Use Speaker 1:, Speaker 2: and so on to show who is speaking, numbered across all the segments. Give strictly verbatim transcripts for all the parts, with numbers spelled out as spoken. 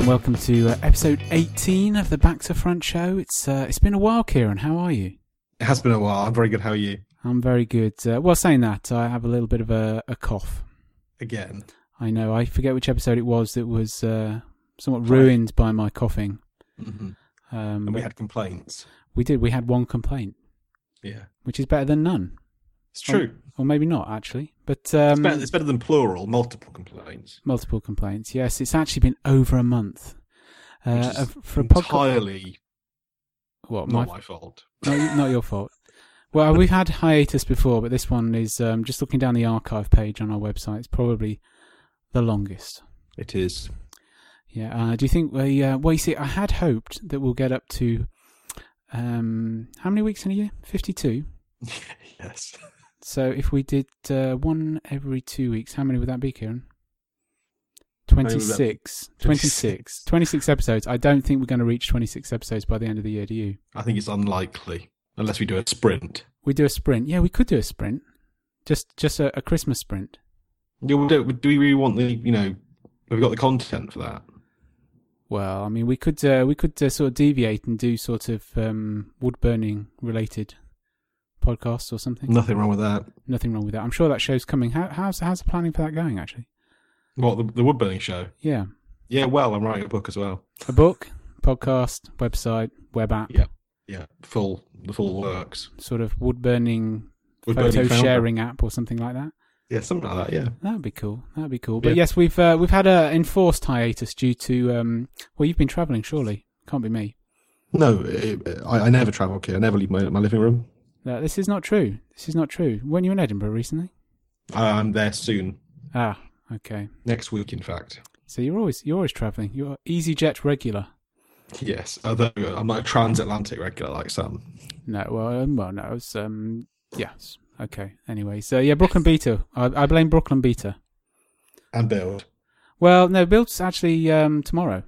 Speaker 1: and welcome to uh, episode eighteen of the Back to Front show. It's uh, it's been a while, Kieran. How are you?
Speaker 2: It has been a while. I'm very good. How are you?
Speaker 1: I'm very good. Uh, well, saying that, I have a little bit of a, a cough.
Speaker 2: Again?
Speaker 1: I know. I forget which episode it was that was uh, somewhat ruined by my coughing.
Speaker 2: Mm-hmm.
Speaker 1: Um,
Speaker 2: and we had complaints.
Speaker 1: We did. We had one complaint.
Speaker 2: Yeah.
Speaker 1: Which is better than none.
Speaker 2: It's true.
Speaker 1: Or, or maybe not, actually. But um,
Speaker 2: it's, better, it's better than plural, multiple complaints.
Speaker 1: Multiple complaints, yes. It's actually been over a month.
Speaker 2: Uh,
Speaker 1: uh, for a
Speaker 2: entirely
Speaker 1: podca- what,
Speaker 2: not
Speaker 1: my,
Speaker 2: my fault.
Speaker 1: No, not your fault. Well, we've had hiatus before, but this one is, um, just looking down the archive page on our website, it's probably the longest.
Speaker 2: It is.
Speaker 1: Yeah. Uh, do you think we, uh, well, you see, I had hoped that we'll get up to, um, how many weeks in a year? fifty-two?
Speaker 2: Yes.
Speaker 1: So if we did uh, one every two weeks, how many would that be, Kieran? twenty-six. twenty-six. twenty-six episodes. I don't think we're going to reach twenty-six episodes by the end of the year, do you?
Speaker 2: I think it's unlikely, unless we do a sprint.
Speaker 1: We do a sprint. Yeah, we could do a sprint. Just just a, a Christmas sprint.
Speaker 2: Yeah, we don't, do we really want the, you know, have we got the content for that?
Speaker 1: Well, I mean, we could uh, we could uh, sort of deviate and do sort of um, wood burning related podcasts or something.
Speaker 2: Nothing wrong with that.
Speaker 1: Nothing wrong with that. I'm sure that show's coming. How, how's how's the planning for that going, actually?
Speaker 2: What, the, the wood burning show?
Speaker 1: Yeah.
Speaker 2: Yeah, well, I'm writing a book as well.
Speaker 1: A book, podcast, website, web app.
Speaker 2: Yeah, yeah, full the full works.
Speaker 1: Sort of wood burning
Speaker 2: Wood
Speaker 1: photo
Speaker 2: burning
Speaker 1: sharing app or something like that.
Speaker 2: Yeah, something like that. Yeah,
Speaker 1: that'd be cool. That'd be cool. But
Speaker 2: yeah.
Speaker 1: yes, we've uh, we've had a enforced hiatus due to um. Well, you've been travelling, surely. Can't be me.
Speaker 2: No, it, I, I never travel, kid. I never leave my my living room.
Speaker 1: No, this is not true. This is not true. Weren't you in Edinburgh recently?
Speaker 2: I'm there soon.
Speaker 1: Ah, okay.
Speaker 2: Next week, in fact.
Speaker 1: So you're always you're always travelling. You're EasyJet regular.
Speaker 2: Yes, although I'm not a transatlantic regular like some.
Speaker 1: No, well, um, well, no, it's um, yes, okay. Anyway, so yeah, Brooklyn Beta. I, I blame Brooklyn Beta.
Speaker 2: And Build.
Speaker 1: Well, no, Build's actually um tomorrow.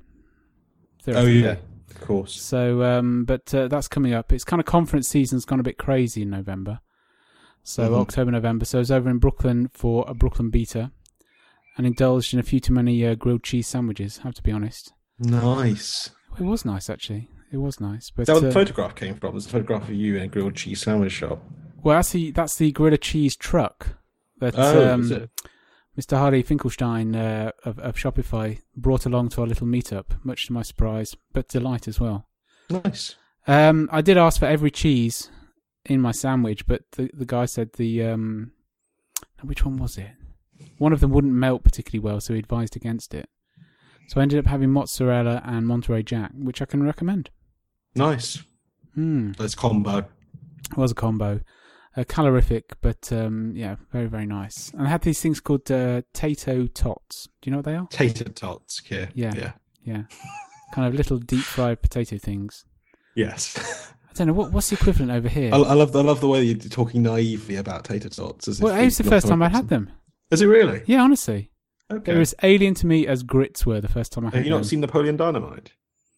Speaker 2: Oh yeah, of course.
Speaker 1: So, um, but uh, that's coming up. It's kind of conference season's gone a bit crazy in November. So mm-hmm. October, November. So I was over in Brooklyn for a Brooklyn Beta and indulged in a few too many uh, grilled cheese sandwiches, I have to be honest.
Speaker 2: Nice.
Speaker 1: It was nice, actually. It was nice. But,
Speaker 2: Is that where
Speaker 1: uh,
Speaker 2: the photograph came from? There's a photograph of you in a grilled cheese sandwich shop.
Speaker 1: Well, that's the, that's the Gorilla Cheese truck that
Speaker 2: oh,
Speaker 1: um,
Speaker 2: is it?
Speaker 1: Mister Hardy Finkelstein uh, of, of Shopify brought along to our little meetup, much to my surprise, but delight as well.
Speaker 2: Nice.
Speaker 1: Um, I did ask for every cheese in my sandwich, but the, the guy said the... Um, which one was it? One of them wouldn't melt particularly well, so he advised against it. So I ended up having mozzarella and Monterey Jack, which I can recommend.
Speaker 2: Nice.
Speaker 1: Mm.
Speaker 2: That's combo.
Speaker 1: It was a combo. Uh, calorific, but um, yeah, very, very nice. And I had these things called uh, Tato Tots. Do you know what they are?
Speaker 2: Tater tots, yeah.
Speaker 1: Yeah.
Speaker 2: Yeah.
Speaker 1: Yeah. Kind of little deep fried potato things.
Speaker 2: Yes.
Speaker 1: I don't know, what, what's the equivalent over here?
Speaker 2: I, I love I love the way you're talking naively about tater tots. As
Speaker 1: Well,
Speaker 2: if
Speaker 1: it was the first time I had them.
Speaker 2: Is it really?
Speaker 1: Yeah, honestly.
Speaker 2: Okay.
Speaker 1: They were as alien to me as grits were the first time I had them.
Speaker 2: Have you not seen Napoleon Dynamite?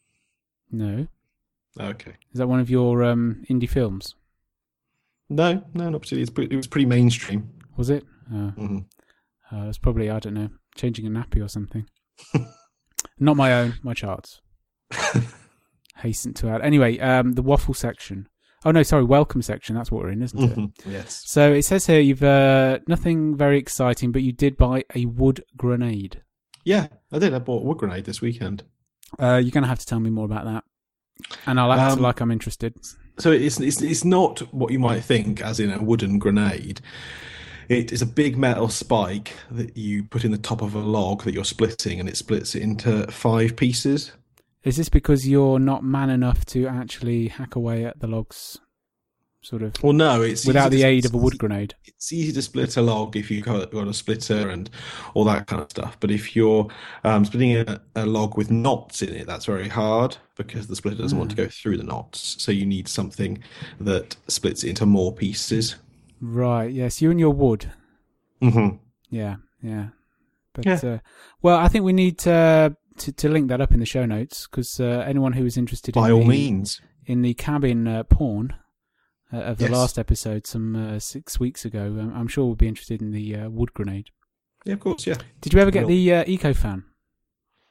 Speaker 1: No.
Speaker 2: Okay.
Speaker 1: Is that one of your um, indie films?
Speaker 2: No, no, not particularly. It's pretty, it was pretty mainstream.
Speaker 1: Was it? Oh.
Speaker 2: Mm-hmm.
Speaker 1: Uh, it was probably, I don't know, changing a nappy or something. Not my own, my charts. Hasten to add. Anyway, um, the waffle section. Oh, no, sorry, welcome section. That's what we're in, isn't it?
Speaker 2: Mm-hmm. Yes.
Speaker 1: So it says here you've uh, nothing very exciting, but you did buy a wood grenade.
Speaker 2: Yeah, I did. I bought a wood grenade this weekend.
Speaker 1: Uh, you're going to have to tell me more about that. And I'll act
Speaker 2: um,
Speaker 1: like I'm interested.
Speaker 2: So it's, it's it's not what you might think, as in a wooden grenade. It is a big metal spike that you put in the top of a log that you're splitting, and it splits it into five pieces.
Speaker 1: Is this because you're not man enough to actually hack away at the logs, sort of?
Speaker 2: Well, no, it's
Speaker 1: without the
Speaker 2: to,
Speaker 1: aid of a wood grenade.
Speaker 2: It's easy to split a log if you've got, got a splitter and all that kind of stuff. But if you're um, splitting a, a log with knots in it, that's very hard because the splitter doesn't mm. want to go through the knots. So you need something that splits it into more pieces.
Speaker 1: Right. Yes. You and your wood.
Speaker 2: Mm-hmm.
Speaker 1: Yeah. Yeah. But
Speaker 2: yeah.
Speaker 1: Uh, well, I think we need to to, to link that up in the show notes because uh, anyone who is interested
Speaker 2: by
Speaker 1: in
Speaker 2: all
Speaker 1: the,
Speaker 2: means
Speaker 1: in the cabin uh, porn uh, of the
Speaker 2: yes.
Speaker 1: last episode some uh, six weeks ago, um, I'm sure we'll be interested in the uh, wood grenade.
Speaker 2: Yeah, of course. Yeah.
Speaker 1: Did you ever get the uh, EcoFan?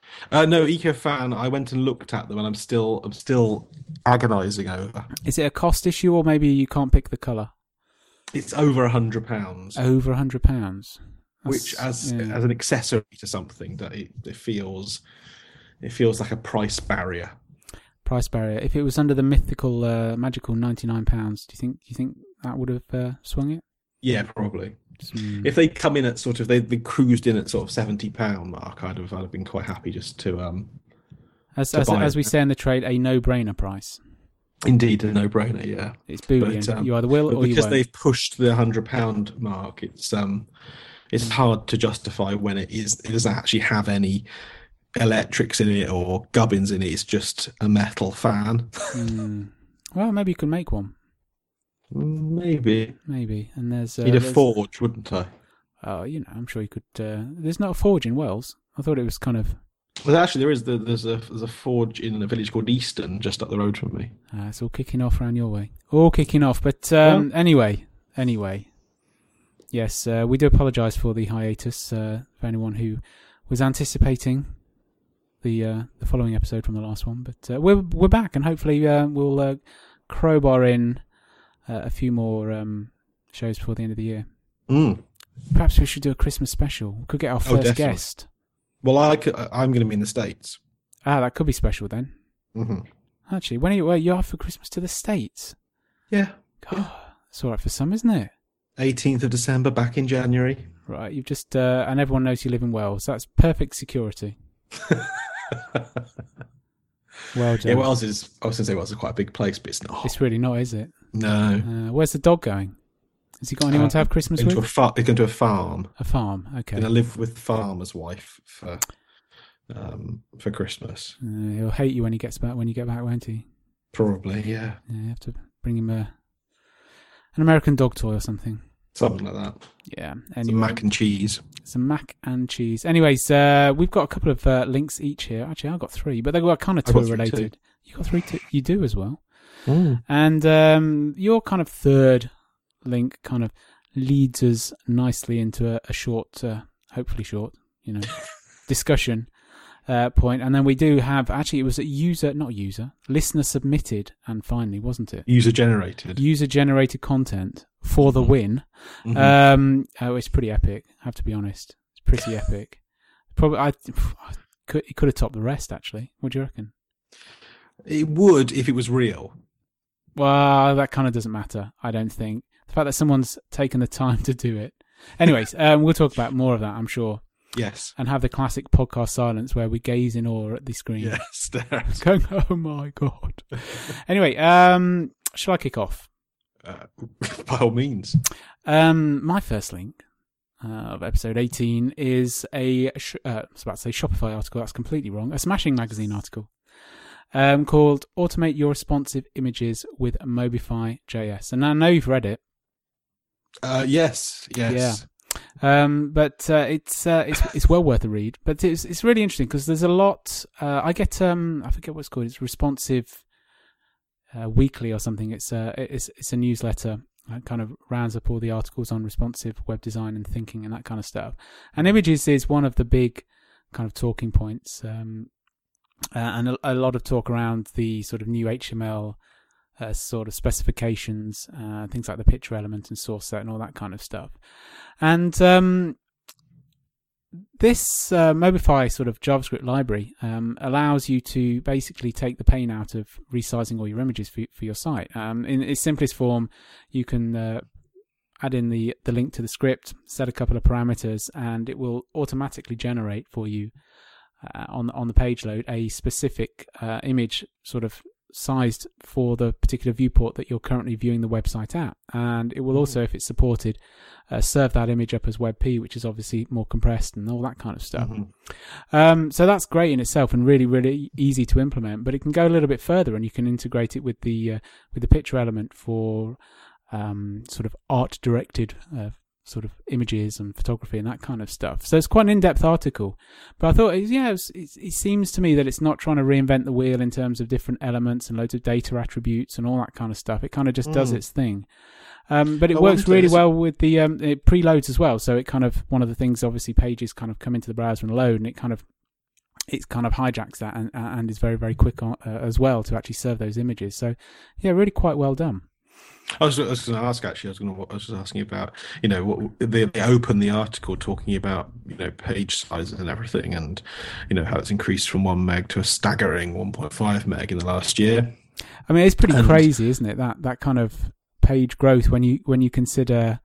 Speaker 2: Uh, no, EcoFan. I went and looked at them, and I'm still I'm still agonising over.
Speaker 1: Is it a cost issue, or maybe you can't pick the colour?
Speaker 2: It's over a hundred pounds,
Speaker 1: Over a hundred pounds.
Speaker 2: which, as
Speaker 1: yeah.
Speaker 2: as an accessory to something, that it, it feels it feels like a price barrier.
Speaker 1: Price barrier. If it was under the mythical, uh, magical ninety-nine pounds, do you think do you think that would have uh, swung it?
Speaker 2: Yeah, probably.
Speaker 1: Mm.
Speaker 2: If they come in at sort of they've been cruised in at sort of seventy pound mark, I'd have I'd have been quite happy just to um.
Speaker 1: As
Speaker 2: to
Speaker 1: as,
Speaker 2: buy
Speaker 1: as we
Speaker 2: it.
Speaker 1: say in the trade, a no-brainer price.
Speaker 2: Indeed, a no-brainer. Yeah,
Speaker 1: It's Boolean.
Speaker 2: But, um,
Speaker 1: you either will
Speaker 2: but
Speaker 1: or you
Speaker 2: because
Speaker 1: won't.
Speaker 2: they've pushed the hundred pound mark, it's um, it's hard to justify when it is it doesn't actually have any electrics in it or gubbins in it. It's just a metal fan.
Speaker 1: Mm. Well, maybe you could make one.
Speaker 2: Maybe.
Speaker 1: Maybe. And there's uh,
Speaker 2: Need a
Speaker 1: there's-
Speaker 2: forge, wouldn't I?
Speaker 1: Oh, you know, I'm sure you could. Uh, there's not a forge in Wales. I thought it was kind of.
Speaker 2: Well, actually, there is. The, there's a there's a forge in a village called Easton, just up the road from me.
Speaker 1: Uh, it's all kicking off around your way. All kicking off. But um, anyway, anyway. Yes, uh, we do apologise for the hiatus uh, for anyone who was anticipating the uh, the following episode from the last one. But uh, we're we're back, and hopefully uh, we'll uh, crowbar in uh, a few more um, shows before the end of the year.
Speaker 2: Mm.
Speaker 1: Perhaps we should do a Christmas special. We could get our
Speaker 2: Oh,
Speaker 1: first
Speaker 2: definitely.
Speaker 1: guest.
Speaker 2: Well, I could, I'm going to be in the States.
Speaker 1: Ah, that could be special then.
Speaker 2: Mm-hmm.
Speaker 1: Actually, when are you, well, you are for Christmas to the States?
Speaker 2: Yeah.
Speaker 1: God, it's all right for some, isn't it?
Speaker 2: eighteenth of December, back in January.
Speaker 1: Right, you've just, uh, and everyone knows you live in Wales. That's perfect security. Well done.
Speaker 2: Yeah, Wales is. I was going to say Wales is quite a big place, but it's not.
Speaker 1: It's really not, is it?
Speaker 2: No.
Speaker 1: Uh, where's the dog going? Has he got anyone
Speaker 2: Uh,
Speaker 1: to have Christmas
Speaker 2: Into
Speaker 1: with?
Speaker 2: a far, going to a farm.
Speaker 1: A farm, okay.
Speaker 2: Going to live with the farmer's wife for um, for Christmas.
Speaker 1: Uh, he'll hate you when he gets back. When you get back, won't he?
Speaker 2: Probably, yeah,
Speaker 1: Yeah, you have to bring him a an American dog toy or something.
Speaker 2: something like that.
Speaker 1: Yeah.
Speaker 2: Some
Speaker 1: Anyway,
Speaker 2: mac and cheese.
Speaker 1: some mac and cheese. Anyways, uh, we've got a couple of uh, links each here. Actually, I've got three, but they were kind of
Speaker 2: I've got
Speaker 1: tour
Speaker 2: three
Speaker 1: related.
Speaker 2: too.
Speaker 1: You got three. Too? You do as well.
Speaker 2: Mm.
Speaker 1: And um, your kind of third link kind of leads us nicely into a, a short, uh, hopefully short, you know, discussion uh, point. And then we do have, actually, it was a user, not user, listener submitted, and finally, wasn't it?
Speaker 2: User generated.
Speaker 1: User generated content for the
Speaker 2: Mhm.
Speaker 1: win.
Speaker 2: Mhm.
Speaker 1: Um, oh, it's pretty epic. I have to be honest. It's pretty epic. Probably, I, I could it could have topped the rest. Actually, what do you reckon?
Speaker 2: It would if it was real.
Speaker 1: Well, that kind of doesn't matter. I don't think the fact that someone's taken the time to do it. Anyways, um, we'll talk about more of that, I'm sure,
Speaker 2: Yes.
Speaker 1: and have the classic podcast silence where we gaze in awe at the screen,
Speaker 2: Yes. There.
Speaker 1: going, "Oh my god!" Anyway, um, shall I kick off?
Speaker 2: Uh, by all means.
Speaker 1: Um, my first link uh, of episode eighteen is a, sh- uh, I was about to say Shopify article, that's completely wrong, a Smashing Magazine article um, called Automate Your Responsive Images with Mobify J S. And I know you've read it,
Speaker 2: Uh, yes. Yes.
Speaker 1: um, but uh, it's, uh, it's it's well worth a read. But it's it's really interesting because there's a lot, uh, I get, um, I forget what it's called, it's Responsive uh, Weekly or something. It's, uh, it's, it's a newsletter. It kind of rounds up all the articles on responsive web design and thinking and that kind of stuff. And images is one of the big kind of talking points, um, uh, and a, a lot of talk around the sort of new H T M L uh, sort of specifications, uh, things like the picture element and source set and all that kind of stuff. And um, this uh, Mobify sort of JavaScript library um, allows you to basically take the pain out of resizing all your images for, for your site. Um, in its simplest form, you can uh, add in the, the link to the script, set a couple of parameters, and it will automatically generate for you uh, on, on the page load a specific uh, image sort of sized for the particular viewport that you're currently viewing the website at. And it will also, if it's supported, uh, serve that image up as WebP, which is obviously more compressed and all that kind of stuff.
Speaker 2: Mm-hmm.
Speaker 1: Um, so that's great in itself and really, really easy to implement. But it can go a little bit further, and you can integrate it with the uh, with the picture element for um, sort of art-directed uh, sort of images and photography and that kind of stuff. So it's quite an in-depth article. But I thought, yeah, it, was, it, it seems to me that it's not trying to reinvent the wheel in terms of different elements and loads of data attributes and all that kind of stuff. It kind of just mm. does its thing. Um, but it
Speaker 2: I
Speaker 1: works
Speaker 2: wonder,
Speaker 1: really
Speaker 2: is
Speaker 1: well with the um, it preloads as well. So it kind of, one of the things, obviously, pages kind of come into the browser and load, and it kind of it kind of hijacks that and and is very very quick on, uh, as well to actually serve those images. So yeah, really quite well done.
Speaker 2: I was, I was going to ask actually. I was going to. I was just asking about, you know, what they, they open the article talking about, you know, page sizes and everything, and you know how it's increased from one meg to a staggering one point five meg in the last year.
Speaker 1: I mean, it's pretty
Speaker 2: and,
Speaker 1: crazy, isn't it? That that kind of page growth when you when you consider,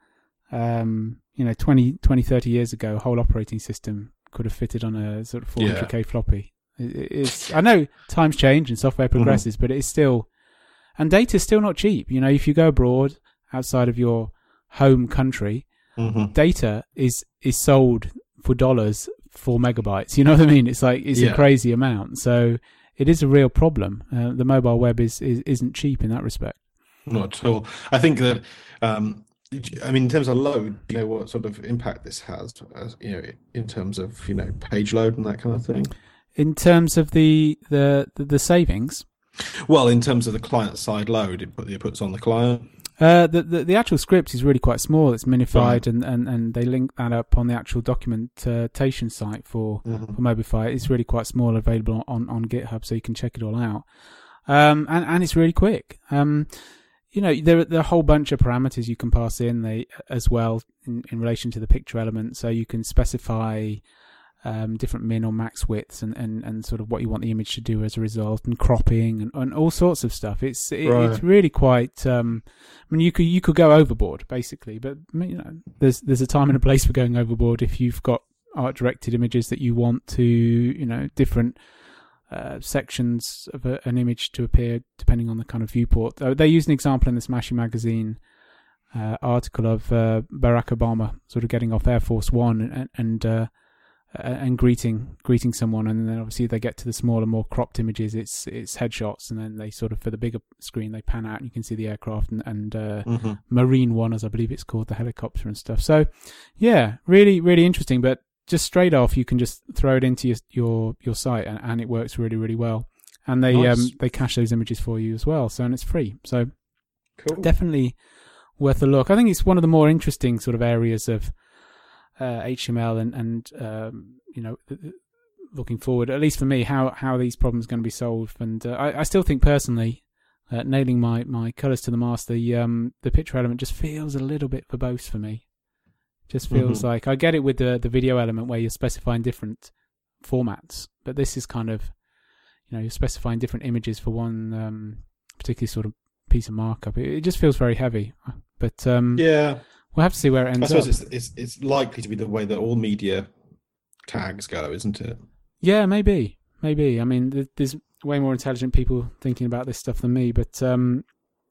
Speaker 1: um, you know, twenty, twenty, thirty years ago, a whole operating system could have fitted on a sort of four hundred K yeah. floppy. It, it's I know times change and software progresses, mm-hmm. but it's still. And data's still not cheap. You know, if you go abroad outside of your home country, mm-hmm. data is is sold for dollars for megabytes. You know what I mean? It's like it's yeah. a crazy amount. So it is a real problem. Uh, the mobile web is, is isn't cheap in that respect.
Speaker 2: Not at all. I think that. Um, I mean, in terms of load, you know what sort of impact this has, as, you know, in terms of you know page load and that kind of thing.
Speaker 1: In terms of the the the, the savings.
Speaker 2: Well, in terms of the client-side load, it, put, it puts on the client.
Speaker 1: Uh, the, the the actual script is really quite small. It's minified, right. and, and, and they link that up on the actual documentation site for, mm-hmm. for Mobify. It's really quite small, available on, on GitHub, so you can check it all out. Um, and, and it's really quick. Um, you know, there, there are a whole bunch of parameters you can pass in they as well in, in relation to the picture element. So you can specify Um, different min or max widths and, and, and sort of what you want the image to do as a result, and cropping and, and all sorts of stuff. It's it, right. it's really quite. Um, I mean, you could you could go overboard basically, but you know, there's there's a time and a place for going overboard if you've got art directed images that you want to, you know, different uh, sections of a, an image to appear depending on the kind of viewport. Uh, they use an example in the Smashy magazine uh, article of uh, Barack Obama sort of getting off Air Force One and. and uh, Uh, and greeting greeting someone, and then obviously they get to the smaller, more cropped images. It's it's headshots, and then they sort of, for the bigger screen, they pan out and you can see the aircraft and, and uh, mm-hmm. Marine One, as I believe it's called, the helicopter and stuff. So yeah, really really interesting. But just straight off, you can just throw it into your your, your site, and, and it works really really well. And they nice. um they cache those images for you as well, so and it's free. So
Speaker 2: cool.
Speaker 1: Definitely worth a look. I think it's one of the more interesting sort of areas of Uh, H T M L and, and um, you know, looking forward, at least for me, how, how these problems are going to be solved. And uh, I, I still think personally, uh, nailing my, my colours to the mast, the um, the picture element just feels a little bit verbose for me. Just feels mm-hmm. like, I get it with the, the video element where you're specifying different formats, but this is kind of, you know, you're specifying different images for one um, particular sort of piece of markup. It, it just feels very heavy. But um,
Speaker 2: yeah.
Speaker 1: We'll have to see where it ends
Speaker 2: I suppose
Speaker 1: up.
Speaker 2: It's, it's it's likely to be the way that all media tags go, isn't it?
Speaker 1: Yeah, maybe, maybe. I mean, there's way more intelligent people thinking about this stuff than me, but um,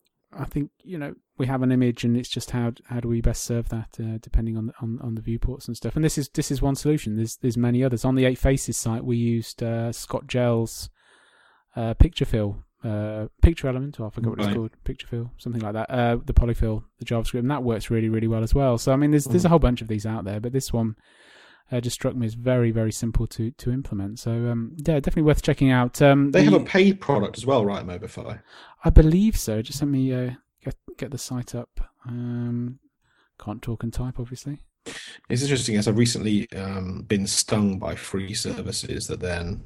Speaker 1: I think, you know, we have an image, and it's just how how do we best serve that, uh, depending on the, on on the viewports and stuff. And this is this is one solution. There's there's many others. On the Eight Faces site, we used uh, Scott Gell's uh, picture fill. Uh, picture element, or I forget what right. it's called, picture fill, something like that. Uh, the polyfill, the JavaScript, and that works really, really well as well. So I mean, there's mm. there's a whole bunch of these out there, but this one uh, just struck me as very, very simple to to implement. So um, yeah, definitely worth checking out. Um,
Speaker 2: they
Speaker 1: the,
Speaker 2: have a paid product as well, right, Mobify?
Speaker 1: I believe so. Just let me uh, get get the site up. Um, can't talk and type, obviously.
Speaker 2: It's interesting, as I've recently um, been stung by free services that then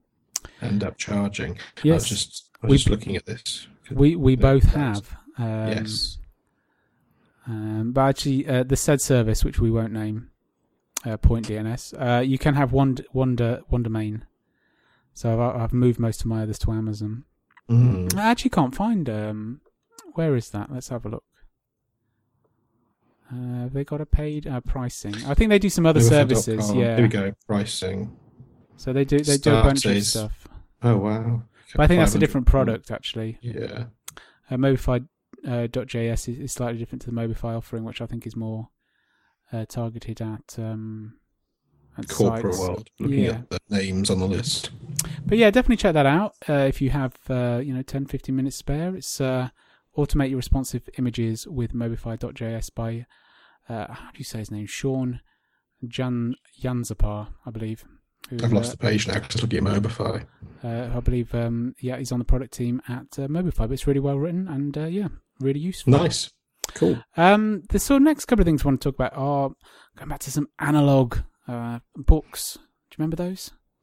Speaker 2: end up charging.
Speaker 1: Yes.
Speaker 2: I was just I was we, just looking at this.
Speaker 1: We we both have. Um,
Speaker 2: yes.
Speaker 1: Um, but actually, uh, the said service, which we won't name, uh, Point D N S, uh, you can have one one one domain. So I've, I've moved most of my others to Amazon.
Speaker 2: Mm.
Speaker 1: I actually can't find. Um, where is that? Let's have a look. Uh, have they got a paid uh, pricing? I think they do some other services. Yeah.
Speaker 2: Here we go. Pricing.
Speaker 1: So they do they do a bunch of stuff.
Speaker 2: Oh wow!
Speaker 1: But I think that's a different product, actually.
Speaker 2: Yeah.
Speaker 1: Uh, Mobify uh, .js is, is slightly different to the Mobify offering, which I think is more uh, targeted at, um, at
Speaker 2: corporate
Speaker 1: sites.
Speaker 2: world. Looking
Speaker 1: yeah.
Speaker 2: at the names on the list.
Speaker 1: But yeah, definitely check that out uh, if you have uh, you know ten, fifteen minutes spare. It's uh, Automate Your Responsive Images with Mobify.js by uh, how do you say his name? Sean Jan Janzapar, I believe. Who,
Speaker 2: I've lost
Speaker 1: uh,
Speaker 2: the page now because looking at Mobify.
Speaker 1: Uh, I believe, um, yeah, he's on the product team at uh, Mobify, but it's really well written and, uh, yeah, really useful.
Speaker 2: Nice. Cool.
Speaker 1: Um, the sort of next couple of things I want to talk about are going back to some analog uh, books. Do you remember those?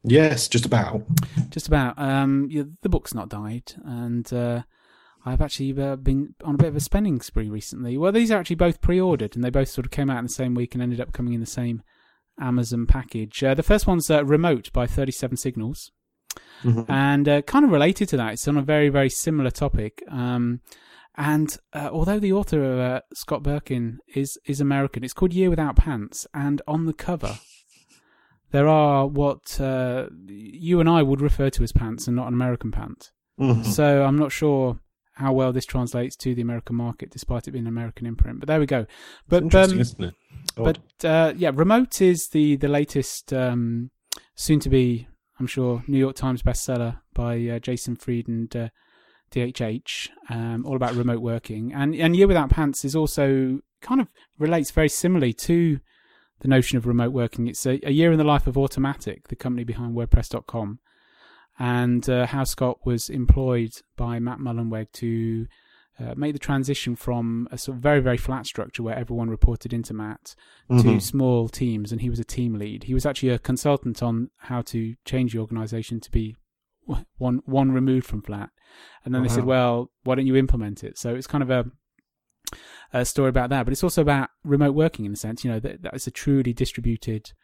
Speaker 2: Yes, just about.
Speaker 1: Just about. Um, yeah, the book's not died, and uh, I've actually uh, been on a bit of a spending spree recently. Well, these are actually both pre-ordered, and they both sort of came out in the same week and ended up coming in the same Amazon package. Uh, the first one's uh, Remote by thirty-seven Signals,
Speaker 2: Mm-hmm.
Speaker 1: and uh, kind of related to that. It's on a very, very similar topic. Um, and uh, although the author of uh, Scott Birkin is is American, it's called Year Without Pants, and on the cover there are what uh, you and I would refer to as pants and not an American pant.
Speaker 2: Mm-hmm.
Speaker 1: So I'm not sure how well this translates to the American market, despite it being an American imprint. But there we go. But
Speaker 2: Interesting,
Speaker 1: um,
Speaker 2: isn't it? Odd.
Speaker 1: but uh, yeah, Remote is the the latest, um, soon to be, I'm sure, New York Times bestseller by uh, Jason Fried and uh, D H H, um, all about remote working. And and Year Without Pants is also kind of relates very similarly to the notion of remote working. It's a, a year in the life of Automattic, the company behind WordPress dot com, and uh, how Scott was employed by Matt Mullenweg to uh, make the transition from a sort of very, very flat structure where everyone reported into Matt
Speaker 2: Mm-hmm.
Speaker 1: to small teams, and he was a team lead. He was actually a consultant on how to change the organization to be one one removed from flat. And then
Speaker 2: Oh,
Speaker 1: they said,
Speaker 2: wow.
Speaker 1: well, why don't you implement it? So it's kind of a a story about that, but it's also about remote working in a sense. You know, that, that is a truly distributed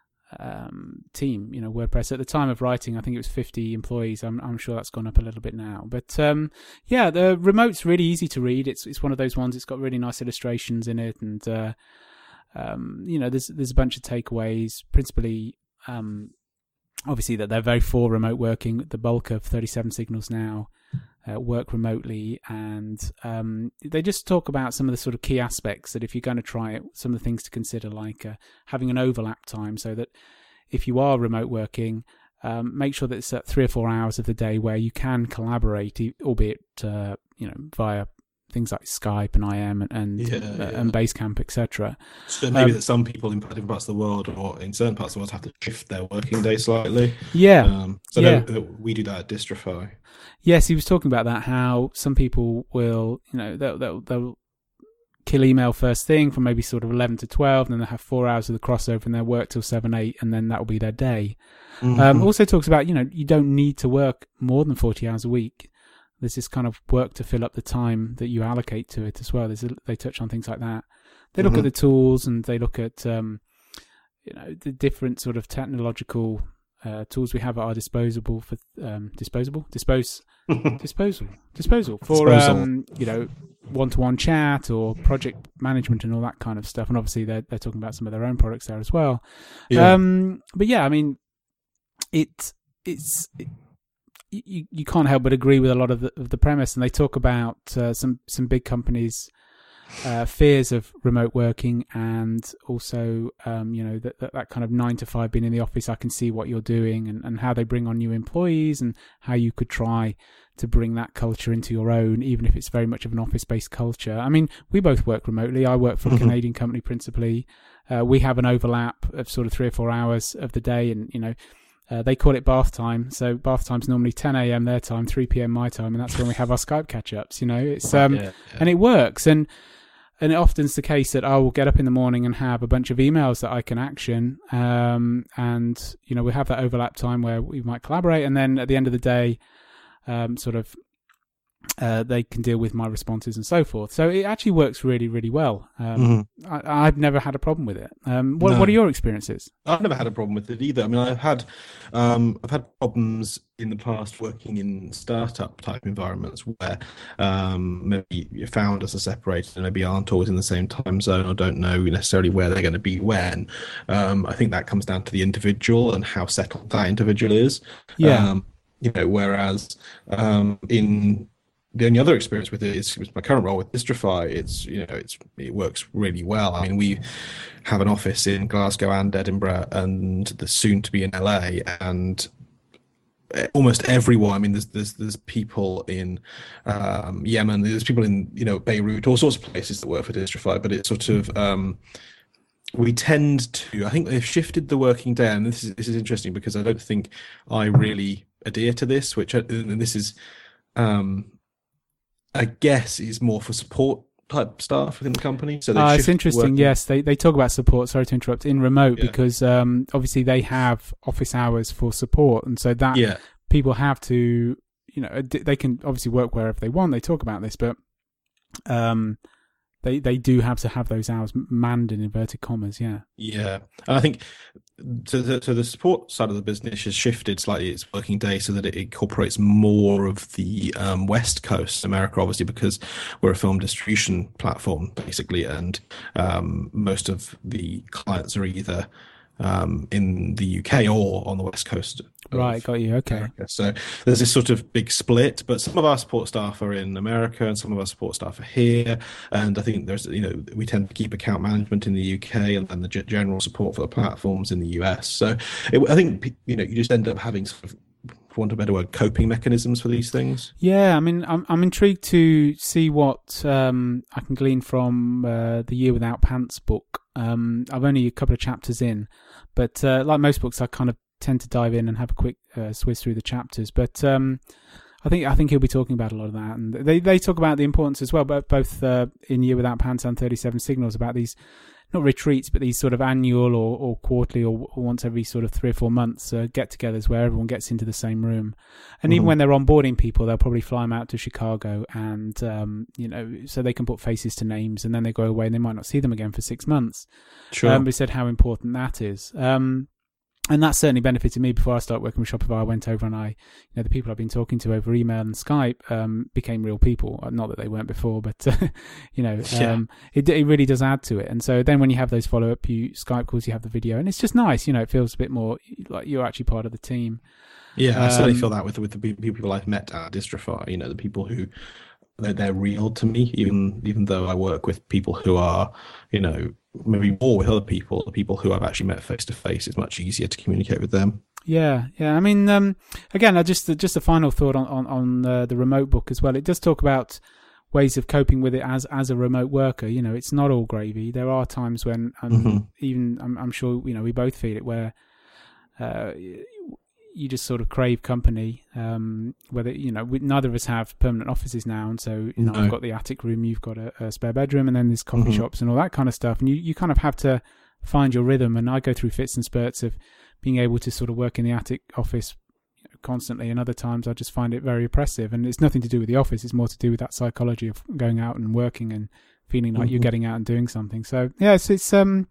Speaker 1: um, team. You know, WordPress at the time of writing, I think it was fifty employees. I'm, I'm sure that's gone up a little bit now. But um, yeah, the remote's really easy to read. It's it's one of those ones. It's got really nice illustrations in it, and uh, um, you know, there's there's a bunch of takeaways. Principally, um, obviously that they're very for remote working. The bulk of thirty-seven Signals now Uh, work remotely, and um, they just talk about some of the sort of key aspects that if you're going to try it, some of the things to consider, like uh, having an overlap time, so that if you are remote working, um, make sure that it's at three or four hours of the day where you can collaborate, albeit uh, you know, via things like Skype and I M and and,
Speaker 2: Yeah,
Speaker 1: uh,
Speaker 2: yeah.
Speaker 1: and Basecamp, et cetera.
Speaker 2: So maybe
Speaker 1: Um,
Speaker 2: that some people in different parts of the world or in certain parts of the world have to shift their working day slightly.
Speaker 1: Yeah,
Speaker 2: Um, so
Speaker 1: yeah.
Speaker 2: no, we do that at Distrify.
Speaker 1: Yes, he was talking about that. How some people will, you know, they'll they'll, they'll kill email first thing from maybe sort of eleven to twelve, and then they'll have four hours of the crossover, and they'll work till seven, eight, and then that will be their day.
Speaker 2: Mm-hmm.
Speaker 1: Um, also talks about, you know, you don't need to work more than forty hours a week. There's this kind of work to fill up the time that you allocate to it as well. There's a, they touch on things like that. They look
Speaker 2: Mhm.
Speaker 1: at the tools, and they look at, um, you know, the different sort of technological uh, tools we have at our disposable for um, disposable dispose disposal disposal for
Speaker 2: Disposal.
Speaker 1: um, you know, one-to-one chat or project management and all that kind of stuff. And obviously they're they're talking about some of their own products there as well.
Speaker 2: Yeah.
Speaker 1: Um, but yeah, I mean, it it's it, you you can't help but agree with a lot of the of the premise. And they talk about uh, some some big companies' uh, fears of remote working, and also um, you know, that, that that kind of nine to five, being in the office, I can see what you're doing, and, and how they bring on new employees, and how you could try to bring that culture into your own, even if it's very much of an office-based culture. I mean, we both work remotely. I work for a
Speaker 2: Mhm.
Speaker 1: Canadian company principally. Uh, we have an overlap of sort of three or four hours of the day, and you know, uh, they call it bath time. So bath time's normally ten a.m. their time, three p.m. my time, and that's when we have our Skype catch-ups. You know, it's um,
Speaker 2: yeah, yeah.
Speaker 1: and it works. And and it often's the case that I will get up in the morning and have a bunch of emails that I can action, um, and you know, we have that overlap time where we might collaborate, and then at the end of the day, um, sort of, uh, they can deal with my responses and so forth. So it actually works really, really well. Um,
Speaker 2: Mhm.
Speaker 1: I, I've never had a problem with it. Um, what
Speaker 2: No.
Speaker 1: What are your experiences?
Speaker 2: I've never had a problem with it either. I mean, I've had um, I've had problems in the past working in startup type environments where um, maybe your founders are separated and maybe aren't always in the same time zone or don't know necessarily where they're going to be when. Um, I think that comes down to the individual and how settled that individual is.
Speaker 1: Yeah.
Speaker 2: Um, you know, whereas um, in the only other experience with it is, is my current role with Distrify. It's, you know, it's it works really well. I mean, we have an office in Glasgow and Edinburgh, and the soon to be in L A, and almost everyone. I mean, there's there's there's people in um, Yemen, there's people in, you know, Beirut, all sorts of places that work for Distrify. But it's sort of um, we tend to. I think they've shifted the working day, and this is this is interesting because I don't think I really adhere to this. Which I, and this is, um, I guess, is more for support type staff within the company. So they
Speaker 1: uh, it's
Speaker 2: shift
Speaker 1: interesting.
Speaker 2: working-
Speaker 1: Yes, they they talk about support. Sorry to interrupt. In remote,
Speaker 2: Yeah.
Speaker 1: because um, obviously they have office hours for support, and so that
Speaker 2: Yeah,
Speaker 1: people have to, you know, d- they can obviously work wherever they want. They talk about this, but um, they they do have to have those hours manned in inverted commas. Yeah.
Speaker 2: yeah. And I think so the, so the support side of the business has shifted slightly its working day so that it incorporates more of the um, West Coast, America, obviously, because we're a film distribution platform, basically, and um, most of the clients are either um, in the U K or on the West Coast. of
Speaker 1: Right. Got you. Okay.
Speaker 2: America. So there's this sort of big split, but some of our support staff are in America and some of our support staff are here. And I think there's, you know, we tend to keep account management in the U K and then the g- general support for the platforms in the U S. So it, I think, you know, you just end up having sort of, for want of a better word, coping mechanisms for these things.
Speaker 1: Yeah, I mean, I'm I'm intrigued to see what um, I can glean from uh, the Year Without Pants book. Um, I've only a couple of chapters in, but uh, like most books, I kind of tend to dive in and have a quick uh, swizz through the chapters. But um, I think I think he'll be talking about a lot of that, and they they talk about the importance as well, but both uh, in Year Without Pants and thirty-seven Signals, about these not retreats, but these sort of annual or, or quarterly or, or once every sort of three or four months uh, get-togethers where everyone gets into the same room. And
Speaker 2: Mhm.
Speaker 1: even when they're onboarding people, they'll probably fly them out to Chicago, and um, you know, so they can put faces to names, and then they go away and they might not see them again for six months.
Speaker 2: Sure.
Speaker 1: Um, we said how important that is. Um, and that certainly benefited me. Before I started working with Shopify, I went over and I, you know, the people I've been talking to over email and Skype um, became real people. Not that they weren't before, but, uh, you know,
Speaker 2: Yeah.
Speaker 1: um, it, it really does add to it. And so then when you have those follow-up you, Skype calls, you have the video, and it's just nice. You know, it feels a bit more like you're actually part of the team.
Speaker 2: Yeah, I certainly
Speaker 1: Um,
Speaker 2: feel that with with the pe- people I've met at Distrify, you know, the people who they're, they're real to me, even even though I work with people who are, you know, maybe more with other people, the people who I've actually met face to face, it's much easier to communicate with them.
Speaker 1: Yeah, yeah. I mean, um, again, I just just a final thought on on, on uh, the remote book as well. It does talk about ways of coping with it as as a remote worker. You know, it's not all gravy. There are times when, um,
Speaker 2: Mhm.
Speaker 1: even I'm, I'm sure you know we both feel it, where uh, you just sort of crave company. Um, whether you know, we, neither of us have permanent offices now, and so you know,
Speaker 2: No.
Speaker 1: I've got the attic room, you've got a, a spare bedroom, and then there's coffee
Speaker 2: Mhm.
Speaker 1: shops and all that kind of stuff, and you you kind of have to find your rhythm. And I go through fits and spurts of being able to sort of work in the attic office constantly, and other times I just find it very oppressive. And it's nothing to do with the office, it's more to do with that psychology of going out and working and feeling like
Speaker 2: Mhm.
Speaker 1: you're getting out and doing something. So yeah, it's, it's um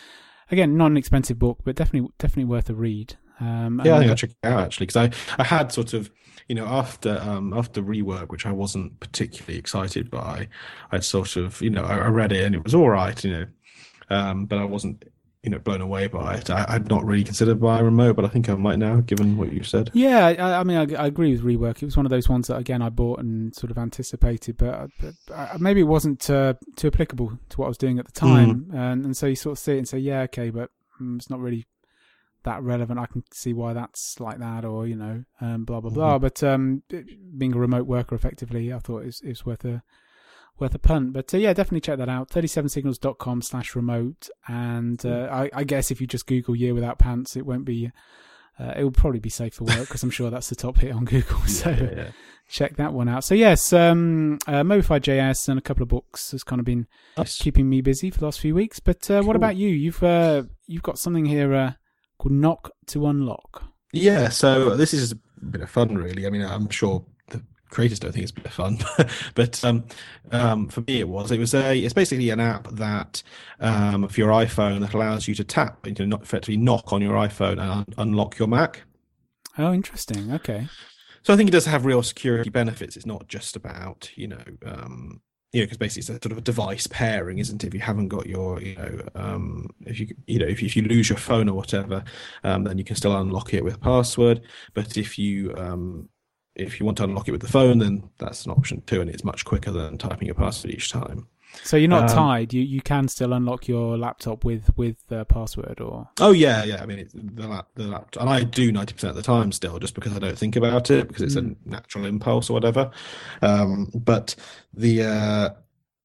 Speaker 1: again, not an expensive book, but definitely definitely worth a read. Um
Speaker 2: Yeah, I
Speaker 1: and-
Speaker 2: think I'll check it out actually, because I, I had sort of, you know, after um after rework, which I wasn't particularly excited by, I'd sort of, you know, I, I read it and it was all right, you know, um, but I wasn't, you know, blown away by it. I, I'd not really considered buying remote, but I think I might now, given what you said.
Speaker 1: yeah, I, I mean, I, I agree with rework. It was one of those ones that again I bought and sort of anticipated, but, but uh, maybe it wasn't uh, too applicable to what I was doing at the time. And, and so you sort of see it and say, yeah, okay, but mm, it's not really that relevant. I can see why that's like that, or you know, um, blah blah blah.
Speaker 2: Mhm.
Speaker 1: But um, it- being a remote worker, effectively, I thought it was, it was worth a worth a punt. But uh, yeah, definitely check that out. thirty-seven signals dot com slash remote, and uh, I, I guess if you just Google Year Without Pants, it won't be. Uh, it will probably be safe for work because I'm sure that's the top hit on Google. So
Speaker 2: Yeah, yeah.
Speaker 1: check that one out. So yes, um, uh, Mobify J S and a couple of books has kind of been
Speaker 2: Nice.
Speaker 1: keeping me busy for the last few weeks. But uh, what
Speaker 2: Cool.
Speaker 1: about you? You've uh, you've got something here uh, called Knock to Unlock.
Speaker 2: Yeah, so this is a bit of fun, really. I mean, I'm sure the creators don't think it's a bit of fun, but um, um, for me it was. It was a. It's basically an app that um, for your iPhone that allows you to tap, you know, not effectively knock on your iPhone and un- unlock your Mac.
Speaker 1: Oh, interesting. Okay.
Speaker 2: So I think it does have real security benefits. It's not just about, you know, um, you know, because basically it's a sort of a device pairing, isn't it? If you haven't got your, you know, um, if you, you know, if, if you lose your phone or whatever, um, then you can still unlock it with a password. But if you, um, if you want to unlock it with the phone, then that's an option too, and it's much quicker than typing a password each time.
Speaker 1: So you're not
Speaker 2: Um,
Speaker 1: tied. You you can still unlock your laptop with with uh, password or.
Speaker 2: Oh yeah, yeah. I mean, it's the lap, the laptop, and I do ninety percent of the time still, just because I don't think about it, because it's
Speaker 1: Mm.
Speaker 2: a natural impulse or whatever. Um, but the uh,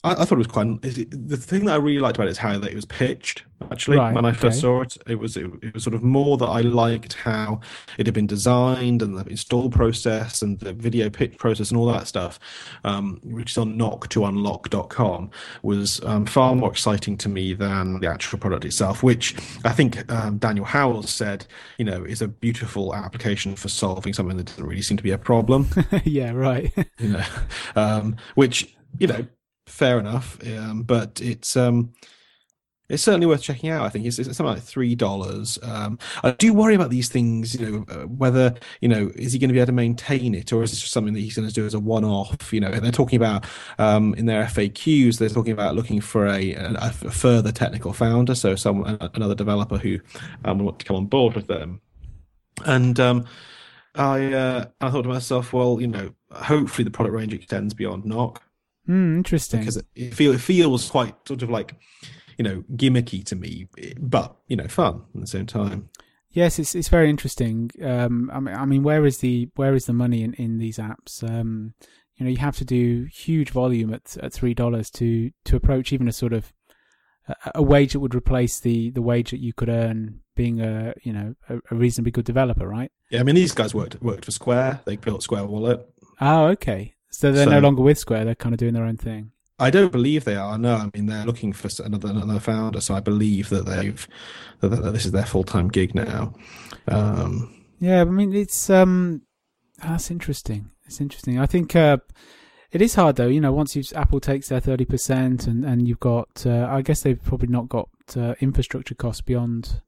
Speaker 2: I, I thought it was quite. It, the thing that I really liked about it is how it was pitched. Actually,
Speaker 1: Right.
Speaker 2: when I first
Speaker 1: Okay.
Speaker 2: saw it, it was it, it was sort of more that I liked how it had been designed and the install process and the video pitch process and all that stuff, um, which is on knock to unlock dot com, was um, far more exciting to me than the actual product itself, which I think um, Daniel Howells said, you know, is a beautiful application for solving something that doesn't really seem to be a problem.
Speaker 1: Yeah. Right.
Speaker 2: You know, um, which you know. Fair enough, um, but it's um, it's certainly worth checking out. I think it's, it's something like three dollars. Um, I do worry about these things. You know, uh, whether you know is he going to be able to maintain it, or is this just something that he's going to do as a one-off? You know, and they're talking about um, in their F A Qs, they're talking about looking for a, a, a further technical founder, so some another developer who um, want to come on board with them. And um, I uh, I thought to myself, well, you know, hopefully the product range extends beyond Knock.
Speaker 1: Hmm. Interesting.
Speaker 2: Because it, feel, it feels quite sort of like, you know, gimmicky to me, but, you know, fun at the same time.
Speaker 1: Yes, it's it's very interesting. Um, I mean, I mean, where is the where is the money in, in these apps? Um, you know, you have to do huge volume at at three dollars to to approach even a sort of a, a wage that would replace the, the wage that you could earn being a you know a, a reasonably good developer, right?
Speaker 2: Yeah, I mean, these guys worked worked for Square. They built Square Wallet.
Speaker 1: Oh, okay. So they're
Speaker 2: So-
Speaker 1: no longer with Square. They're kind of doing their own thing.
Speaker 2: I don't believe they are. No, I mean they're looking for another another founder. So I believe that they've that, that this is their full time gig now. Um,
Speaker 1: Yeah, I mean it's um that's interesting. It's interesting. I think uh, it is hard though. You know, once you Apple takes their thirty percent, and and you've got, uh, I guess they've probably not got uh, infrastructure costs beyond.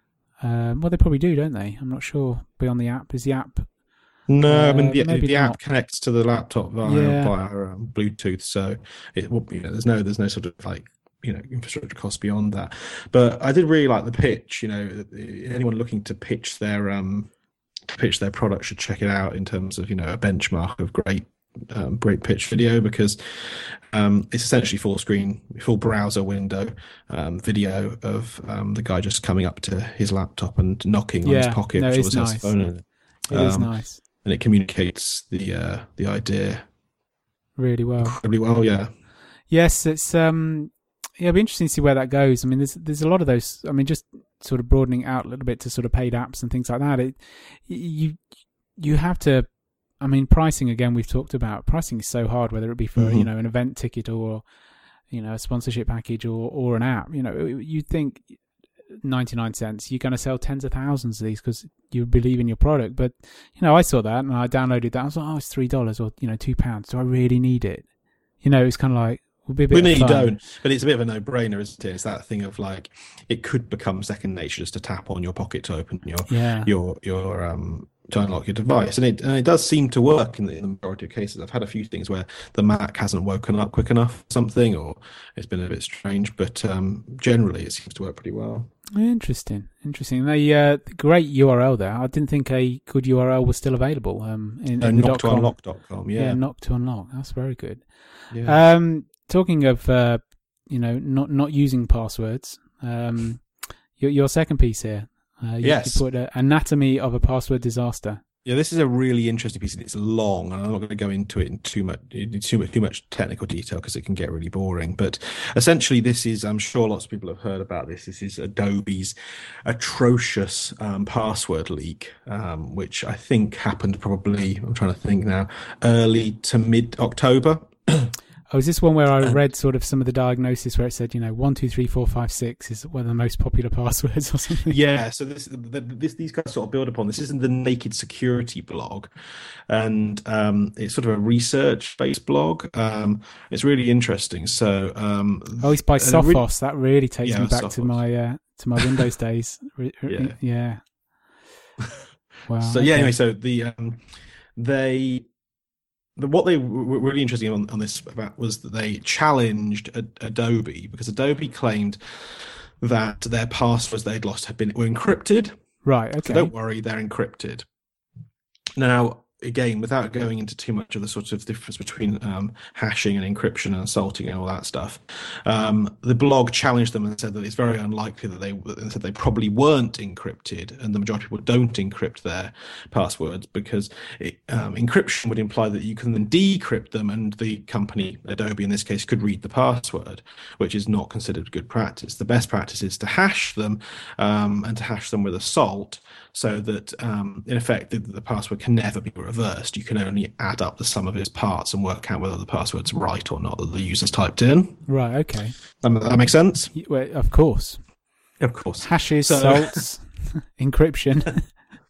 Speaker 1: Um, well, they probably do, don't they? I'm not sure. Beyond the app, is the app?
Speaker 2: no, I
Speaker 1: Uh,
Speaker 2: mean the,
Speaker 1: maybe
Speaker 2: the app
Speaker 1: not.
Speaker 2: connects to the laptop via
Speaker 1: Yeah.
Speaker 2: via um, Bluetooth, so it will. You know, there's no there's no sort of like you know infrastructure costs beyond that. But I did really like the pitch. You know, anyone looking to pitch their um to pitch their product should check it out in terms of you know a benchmark of great um, great pitch video because um, it's essentially full screen, full browser window um, video of um, the guy just coming up to his laptop and knocking on
Speaker 1: Yeah.
Speaker 2: his pocket,
Speaker 1: No,
Speaker 2: which
Speaker 1: it's
Speaker 2: always has the
Speaker 1: nice.
Speaker 2: phone in it.
Speaker 1: It is
Speaker 2: Um,
Speaker 1: nice.
Speaker 2: and it communicates the uh, the idea
Speaker 1: Really well.
Speaker 2: incredibly well. Yeah,
Speaker 1: Yes, it's um yeah, it'll be interesting to see where that goes. I mean, there's there's a lot of those. I mean, just sort of broadening out a little bit to sort of paid apps and things like that. It you you have to. I mean, pricing again. We've talked about pricing is so hard, whether it be for
Speaker 2: Mhm.
Speaker 1: you know an event ticket or you know a sponsorship package or or an app. You know, you think ninety-nine cents, you're going to sell tens of thousands of these because you believe in your product. But you know, I saw that and I downloaded that. I was like, oh, it's three dollars or you know two pounds. Do I really need it? You know, it's kind of like. We'll be a bit
Speaker 2: we
Speaker 1: of
Speaker 2: nearly
Speaker 1: fun.
Speaker 2: don't, but it's a bit of a no-brainer, isn't it? It's that thing of like it could become second nature just to tap on your pocket to open your
Speaker 1: Yeah.
Speaker 2: your your um to unlock your device, and it and it does seem to work in the, in the majority of cases. I've had a few things where the Mac hasn't woken up quick enough, or something, or it's been a bit strange, but um, generally it seems to work pretty well.
Speaker 1: Interesting, interesting. The uh, great U R L there. I didn't think a good U R L was still available. Um, in,
Speaker 2: Uh,
Speaker 1: in the
Speaker 2: knock to
Speaker 1: .com.
Speaker 2: unlock dot com,
Speaker 1: Yeah,
Speaker 2: yeah,
Speaker 1: knock to unlock. That's very good.
Speaker 2: yeah.
Speaker 1: Um, talking of uh, you know, not not using passwords. Um, your your second piece here. Uh, you,
Speaker 2: Yes.
Speaker 1: you put uh, anatomy of a password disaster.
Speaker 2: Yeah, this is a really interesting piece, and it's long, and I'm not going to go into it in too much in too much too much technical detail because it can get really boring. But essentially, this is I'm sure lots of people have heard about this. This is Adobe's atrocious um, password leak, um, which I think happened probably I'm trying to think now, early to mid October.
Speaker 1: Oh, is this one where I read sort of some of the diagnosis where it said, you know, one, two, three, four, five, six is one of the most popular passwords or something?
Speaker 2: Yeah, so this, the, this these guys sort of build upon this. This is the Naked Security blog, and um, it's sort of a research-based blog. Um, it's really interesting. So, um,
Speaker 1: Oh, it's by
Speaker 2: and it re-
Speaker 1: Sophos. That really takes
Speaker 2: Yeah,
Speaker 1: me back to
Speaker 2: Sophos.
Speaker 1: my uh, to my Windows days. Re- re-
Speaker 2: Yeah.
Speaker 1: yeah. Wow.
Speaker 2: So yeah,
Speaker 1: okay.
Speaker 2: anyway, so the um, they the, what they were really interesting on, on this about was that they challenged a, Adobe because Adobe claimed that their passwords they'd lost had been were encrypted.
Speaker 1: Right.
Speaker 2: So
Speaker 1: Okay.
Speaker 2: don't worry, they're encrypted. Now, again, without going into too much of the sort of difference between um, hashing and encryption and salting and all that stuff, um, the blog challenged them and said that it's very unlikely that they and said they probably weren't encrypted, and the majority of people don't encrypt their passwords because it, um, encryption would imply that you can then decrypt them, and the company, Adobe in this case, could read the password, which is not considered good practice. The best practice is to hash them um, and to hash them with a salt, so that um, in effect the, the password can never be reversed. You can only add up the sum of its parts and work out whether the password's right or not that the user's typed in.
Speaker 1: Right, okay.
Speaker 2: Um, that makes sense?
Speaker 1: Well, of course.
Speaker 2: Of course.
Speaker 1: Hashes,
Speaker 2: so,
Speaker 1: salts, encryption.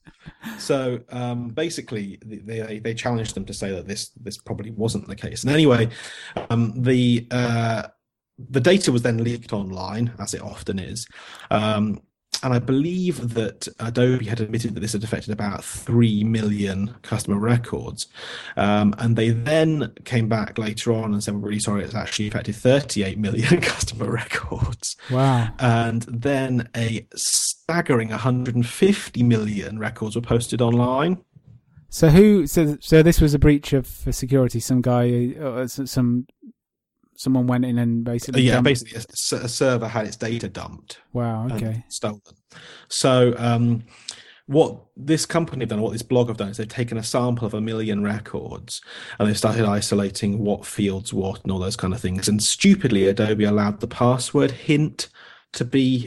Speaker 2: So um, basically, they they challenged them to say that this this probably wasn't the case. And anyway, um, the uh, the data was then leaked online, as it often is. Um, And I believe that Adobe had admitted that this had affected about three million customer records. Um, and they then came back later on and said, we're really sorry, it's actually affected thirty-eight million customer records.
Speaker 1: Wow.
Speaker 2: And then a staggering one hundred fifty million records were posted online.
Speaker 1: So who? So so this was a breach of security. Some guy, uh, some someone went in and basically
Speaker 2: yeah,
Speaker 1: dumped...
Speaker 2: basically a, a server had its data dumped.
Speaker 1: Wow. Okay.
Speaker 2: Stolen. So um, what this company have done, what this blog have done, is they've taken a sample of a million records and they've started isolating what fields what and all those kind of things. And stupidly, Adobe allowed the password hint to be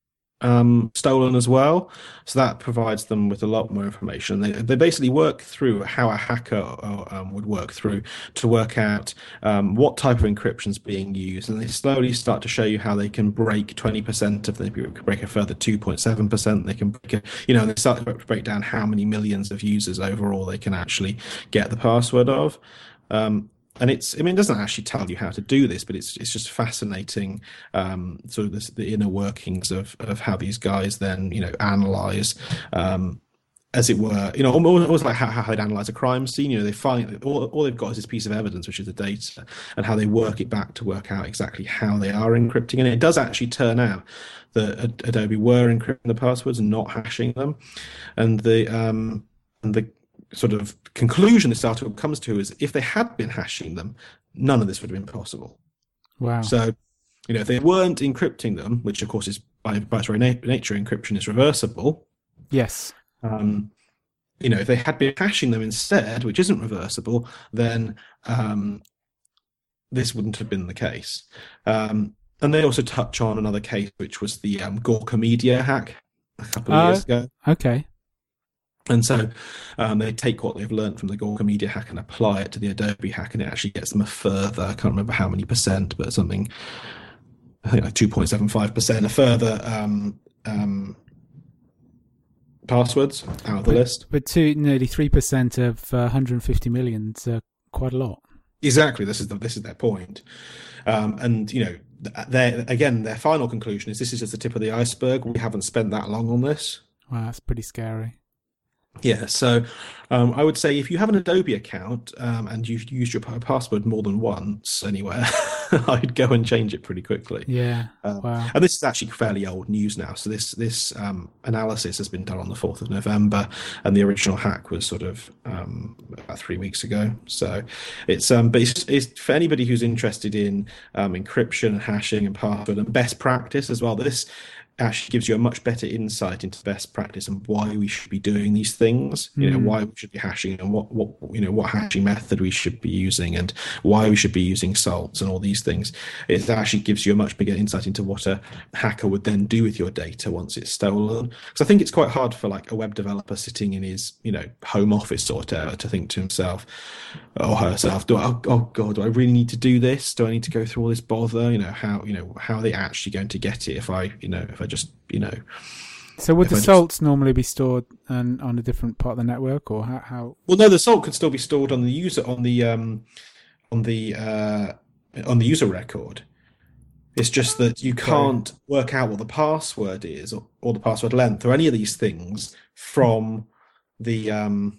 Speaker 2: um, stolen as well. So that provides them with a lot more information. They they basically work through how a hacker um, would work through to work out um, what type of encryption is being used, and they slowly start to show you how they can break twenty percent of them. They can break a further two point seven percent. They can break, a, you know, they start to break down how many millions of users overall they can actually get the password of. Um, And it's, I mean, it doesn't actually tell you how to do this, but it's it's just fascinating, um, sort of this, the inner workings of, of how these guys then, you know, analyze, um, as it were, you know, almost like how, how they'd analyze a crime scene. You know, they find all, all they've got is this piece of evidence, which is the data, and how they work it back to work out exactly how they are encrypting. And it does actually turn out that Adobe were encrypting the passwords and not hashing them, and the um, and the sort of conclusion this article comes to is if they had been hashing them, none of this would have been possible.
Speaker 1: Wow.
Speaker 2: So, you know, if they weren't encrypting them, which of course is by, by its very na- nature, encryption is reversible.
Speaker 1: Yes.
Speaker 2: Um, you know, if they had been hashing them instead, which isn't reversible, then um, this wouldn't have been the case. Um, and they also touch on another case, which was the um, Gawker Media hack a couple of uh, years ago.
Speaker 1: Okay.
Speaker 2: And so um, they take what they've learned from the Gawker Media hack and apply it to the Adobe hack, and it actually gets them a further, I can't remember how many percent, but something, I think like two point seven five percent, a further um, um, passwords out of the
Speaker 1: but,
Speaker 2: list.
Speaker 1: But two, nearly three percent of uh, one hundred fifty million is uh, quite a lot.
Speaker 2: Exactly. This is the, this is their point. Um, and, you know, their, again, their final conclusion is this is just the tip of the iceberg. We haven't spent that long on this.
Speaker 1: Wow, that's pretty scary.
Speaker 2: Yeah, so um, I would say if you have an Adobe account um, and you've used your password more than once anywhere, I'd go and change it pretty quickly.
Speaker 1: Yeah,
Speaker 2: um,
Speaker 1: wow.
Speaker 2: And this is actually fairly old news now. So this this um, analysis has been done on the fourth of November, and the original hack was sort of um, about three weeks ago. So it's um, but it's, it's for anybody who's interested in um, encryption and hashing and password and best practice as well. This actually gives you a much better insight into best practice and why we should be doing these things, you know, mm. why we should be hashing and what, what, you know, what hashing method we should be using and why we should be using salts and all these things. It actually gives you a much bigger insight into what a hacker would then do with your data once it's stolen. Because I think it's quite hard for like a web developer sitting in his, you know, home office or whatever to think to himself or herself, do I, oh, oh God, do I really need to do this? Do I need to go through all this bother? You know, how, you know, how are they actually going to get it if I, you know, if I just, you know.
Speaker 1: So would the
Speaker 2: I
Speaker 1: salts
Speaker 2: just...
Speaker 1: normally be stored on, on a different part of the network, or how, how?
Speaker 2: Well, no, the salt could still be stored on the user on the um on the uh on the user record. It's just that you can't Sorry. work out what the password is or, or the password length or any of these things from the um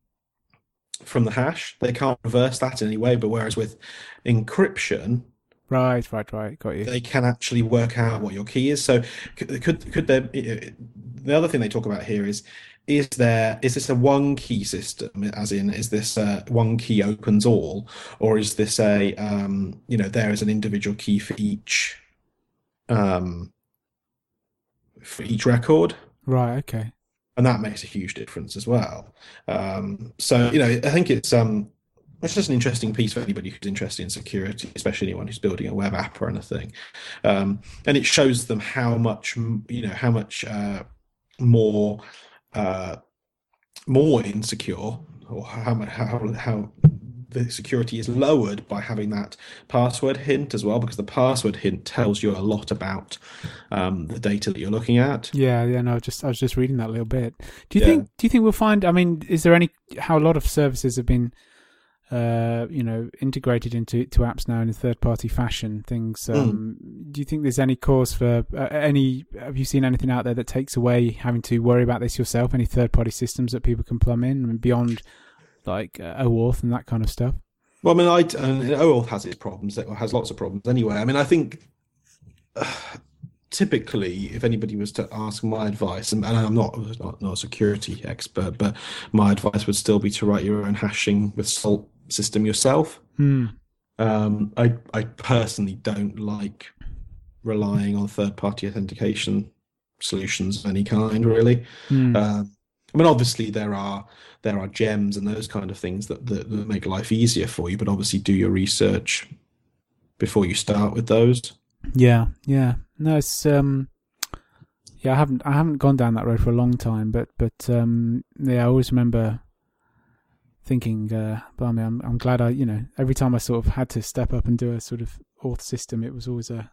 Speaker 2: from the hash. They can't reverse that in any way. But whereas with encryption,
Speaker 1: Right, right, right. Got you.
Speaker 2: they can actually work out what your key is. So could could there the other thing they talk about here is is there is this a one key system, as in is this uh, one key opens all, or is this a um, you know there is an individual key for each um, for each record,
Speaker 1: Right. Okay.
Speaker 2: and that makes a huge difference as well. Um, so you know I think it's um, it's just an interesting piece for anybody who's interested in security, especially anyone who's building a web app or anything. Um, and it shows them how much, you know, how much uh, more uh, more insecure, or how much how how the security is lowered by having that password hint as well, because the password hint tells you a lot about um, the data that you're looking at.
Speaker 1: Yeah. Yeah. No. Just I was just reading that little bit. Do you
Speaker 2: Yeah.
Speaker 1: think? Do you think we'll find? I mean, is there any? How a lot of services have been, uh, you know, integrated into to apps now in a third-party fashion. Things. Um, mm. Do you think there's any cause for uh, any? Have you seen anything out there that takes away having to worry about this yourself? Any third-party systems that people can plumb in and beyond, like uh, OAuth and that kind of stuff?
Speaker 2: Well, I mean, I and OAuth has its problems. It has lots of problems anyway. I mean, I think uh, typically, if anybody was to ask my advice, and, and I'm not, not not a security expert, but my advice would still be to write your own hashing with Salt system yourself.
Speaker 1: Hmm.
Speaker 2: Um, I I personally don't like relying on third-party authentication solutions of any kind, really.
Speaker 1: Hmm.
Speaker 2: Um, I mean, obviously there are there are gems and those kind of things that, that, that make life easier for you, but obviously do your research before you start with those.
Speaker 1: Yeah, yeah. No, it's um, yeah. I haven't I haven't gone down that road for a long time, but but um, yeah, I always remember thinking, uh, blimey, I'm I'm glad I, you know, every time I sort of had to step up and do a sort of auth system, it was always a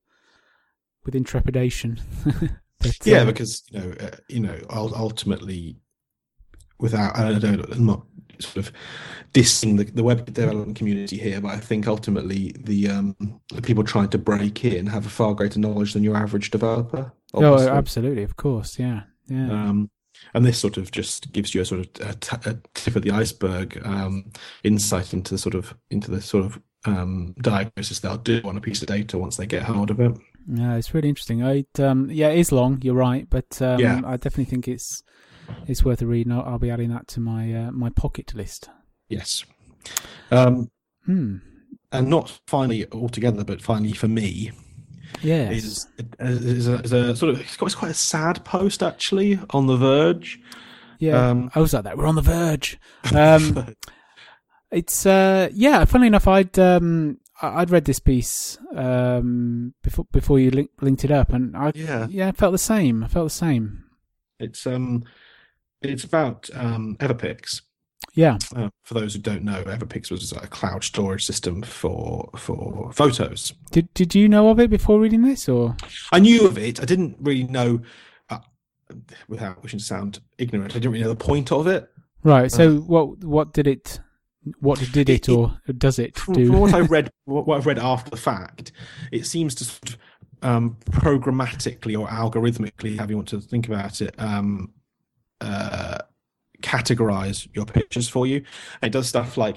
Speaker 1: with intrepidation. But,
Speaker 2: yeah,
Speaker 1: uh,
Speaker 2: because you know, uh, you know, ultimately, without I don't, I'm not sort of dissing the, the web development community here, but I think ultimately the um, the people trying to break in have a far greater knowledge than your average developer. Obviously.
Speaker 1: Oh, absolutely, of course, yeah, yeah.
Speaker 2: Um, and this sort of just gives you a sort of a, t- a tip of the iceberg um, insight into the sort of into the sort of um, diagnosis they'll do on a piece of data once they get hold of it.
Speaker 1: Yeah, it's really interesting. I um, yeah, it is long. You're right, but um,
Speaker 2: yeah.
Speaker 1: I definitely think it's it's worth a read. And I'll, I'll be adding that to my uh, my pocket list.
Speaker 2: Yes. Um,
Speaker 1: hmm.
Speaker 2: And not finally altogether, but finally for me.
Speaker 1: Yes.
Speaker 2: Is, is, a, is a sort of it's quite, it's quite a sad post actually on The Verge.
Speaker 1: Yeah,
Speaker 2: um,
Speaker 1: I was like that. We're on the verge. Um, it's uh, yeah. Funnily enough, I'd um, I'd read this piece um, before before you link, linked it up, and I
Speaker 2: yeah
Speaker 1: yeah I felt the same. I felt the same.
Speaker 2: It's um, it's about um, Everpix.
Speaker 1: Yeah.
Speaker 2: Uh, for those who don't know, Everpix was a cloud storage system for for photos.
Speaker 1: Did Did you know of it before reading this, or?
Speaker 2: I knew of it. I didn't really know, uh, without wishing to sound ignorant, I didn't really know the point of it.
Speaker 1: Right. So
Speaker 2: uh,
Speaker 1: what what did it? What did it, it or does it
Speaker 2: from,
Speaker 1: do?
Speaker 2: From what I read, what I've read after the fact, it seems to sort of, um, programmatically or algorithmically, however you want to think about it, um, uh, categorize your pictures for you. And it does stuff like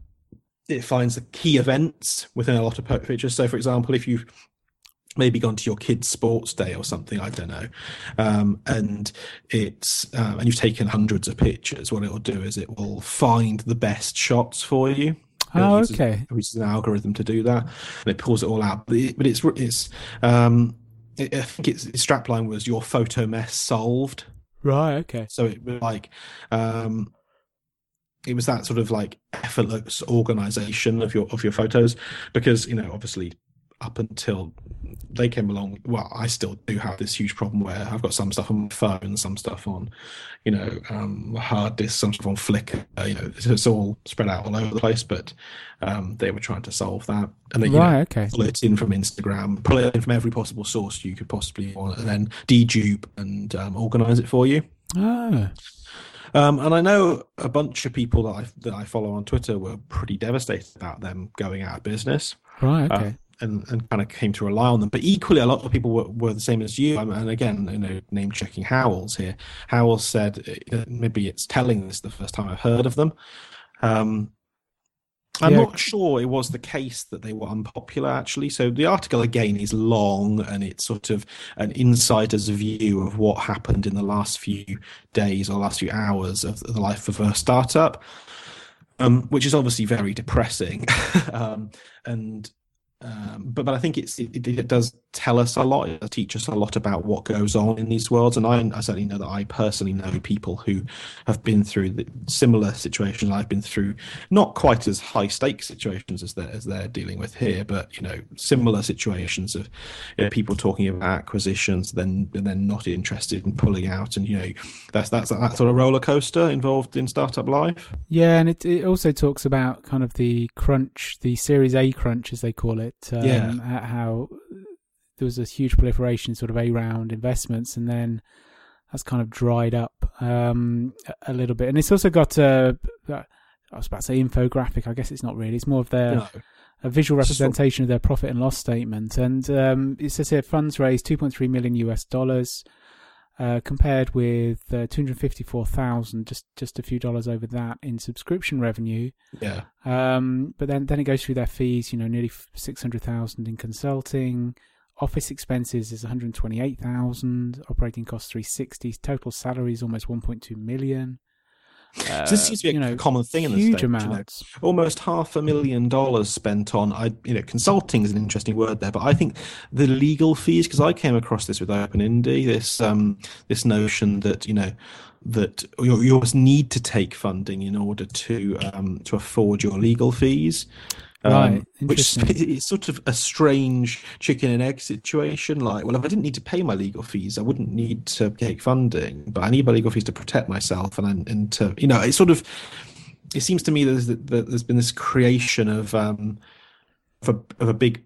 Speaker 2: it finds the key events within a lot of pictures. So, for example, if you've maybe gone to your kid's sports day or something, I don't know, um, and it's um, and you've taken hundreds of pictures, what it will do is it will find the best shots for you.
Speaker 1: Oh,
Speaker 2: it uses,
Speaker 1: okay.
Speaker 2: It uses an algorithm to do that, and it pulls it all out. But, it, but it's it's um, it, I think its, its strapline was "Your photo mess solved."
Speaker 1: Right. Okay.
Speaker 2: So it was like, um, it was that sort of like effortless organization of your of your photos, because you know obviously up until they came along, well, I still do have this huge problem where I've got some stuff on my phone, some stuff on, you know, um, hard disk, some stuff on Flickr. Uh, you know, it's, it's all spread out all over the place. But um, they were trying to solve that, and then you
Speaker 1: right,
Speaker 2: know,
Speaker 1: okay.
Speaker 2: pull it in from Instagram, pull it in from every possible source you could possibly want, and then dedupe and um, organize it for you.
Speaker 1: Oh.
Speaker 2: Um, and I know a bunch of people that I that I follow on Twitter were pretty devastated about them going out of business.
Speaker 1: Right. Okay.
Speaker 2: Uh, and, and kind of came to rely on them. But equally, a lot of people were, were the same as you. And again, you know, name checking Howells here. Howells said, maybe it's telling this the first time I've heard of them. Um, I'm
Speaker 1: Yeah,
Speaker 2: not sure it was the case that they were unpopular, actually. So the article, again, is long and it's sort of an insider's view of what happened in the last few days or last few hours of the life of a startup, um, which is obviously very depressing. um, and um, but but I think it's it, it does tell us a lot. It teaches us a lot about what goes on in these worlds. And I, I certainly know that I personally know people who have been through the similar situations I've been through, not quite as high stakes situations as they're as they're dealing with here, but you know, similar situations of you know, people talking about acquisitions, then and then not interested in pulling out, and you know, that's that's that sort of roller coaster involved in startup life.
Speaker 1: yeah, and it it also talks about kind of the crunch, the Series A crunch as they call it. Um,
Speaker 2: Yeah.
Speaker 1: How there was a huge proliferation in sort of A round investments, and then that's kind of dried up um, a, a little bit. And it's also got a, I was about to say infographic. I guess it's not really. It's more of their
Speaker 2: No.
Speaker 1: a visual
Speaker 2: It's just what-
Speaker 1: representation of their profit and loss statement. And um, it says here funds raised two point three million U S dollars, uh, compared with uh, two hundred fifty-four thousand, just just a few dollars over that in subscription revenue.
Speaker 2: Yeah.
Speaker 1: Um, but then then it goes through their fees. You know, nearly six hundred thousand in consulting. Office expenses is one hundred twenty-eight thousand. Operating costs three hundred sixty. Total salaries almost one point two million. Uh,
Speaker 2: So this seems to be a
Speaker 1: you know,
Speaker 2: common thing in the
Speaker 1: huge
Speaker 2: States, you know.
Speaker 1: amounts.
Speaker 2: Almost half a million dollars spent on, I, you know, consulting is an interesting word there, but I think the legal fees, because I came across this with OpenIndie, this um, this notion that you know that you, you always need to take funding in order to um, to afford your legal fees. Um,
Speaker 1: Right,
Speaker 2: which
Speaker 1: interesting.
Speaker 2: is sort of a strange chicken and egg situation. Like, well, if I didn't need to pay my legal fees, I wouldn't need to take funding, but I need my legal fees to protect myself and and to, you know, it's sort of, it seems to me that there's, that there's been this creation of um of a, of a big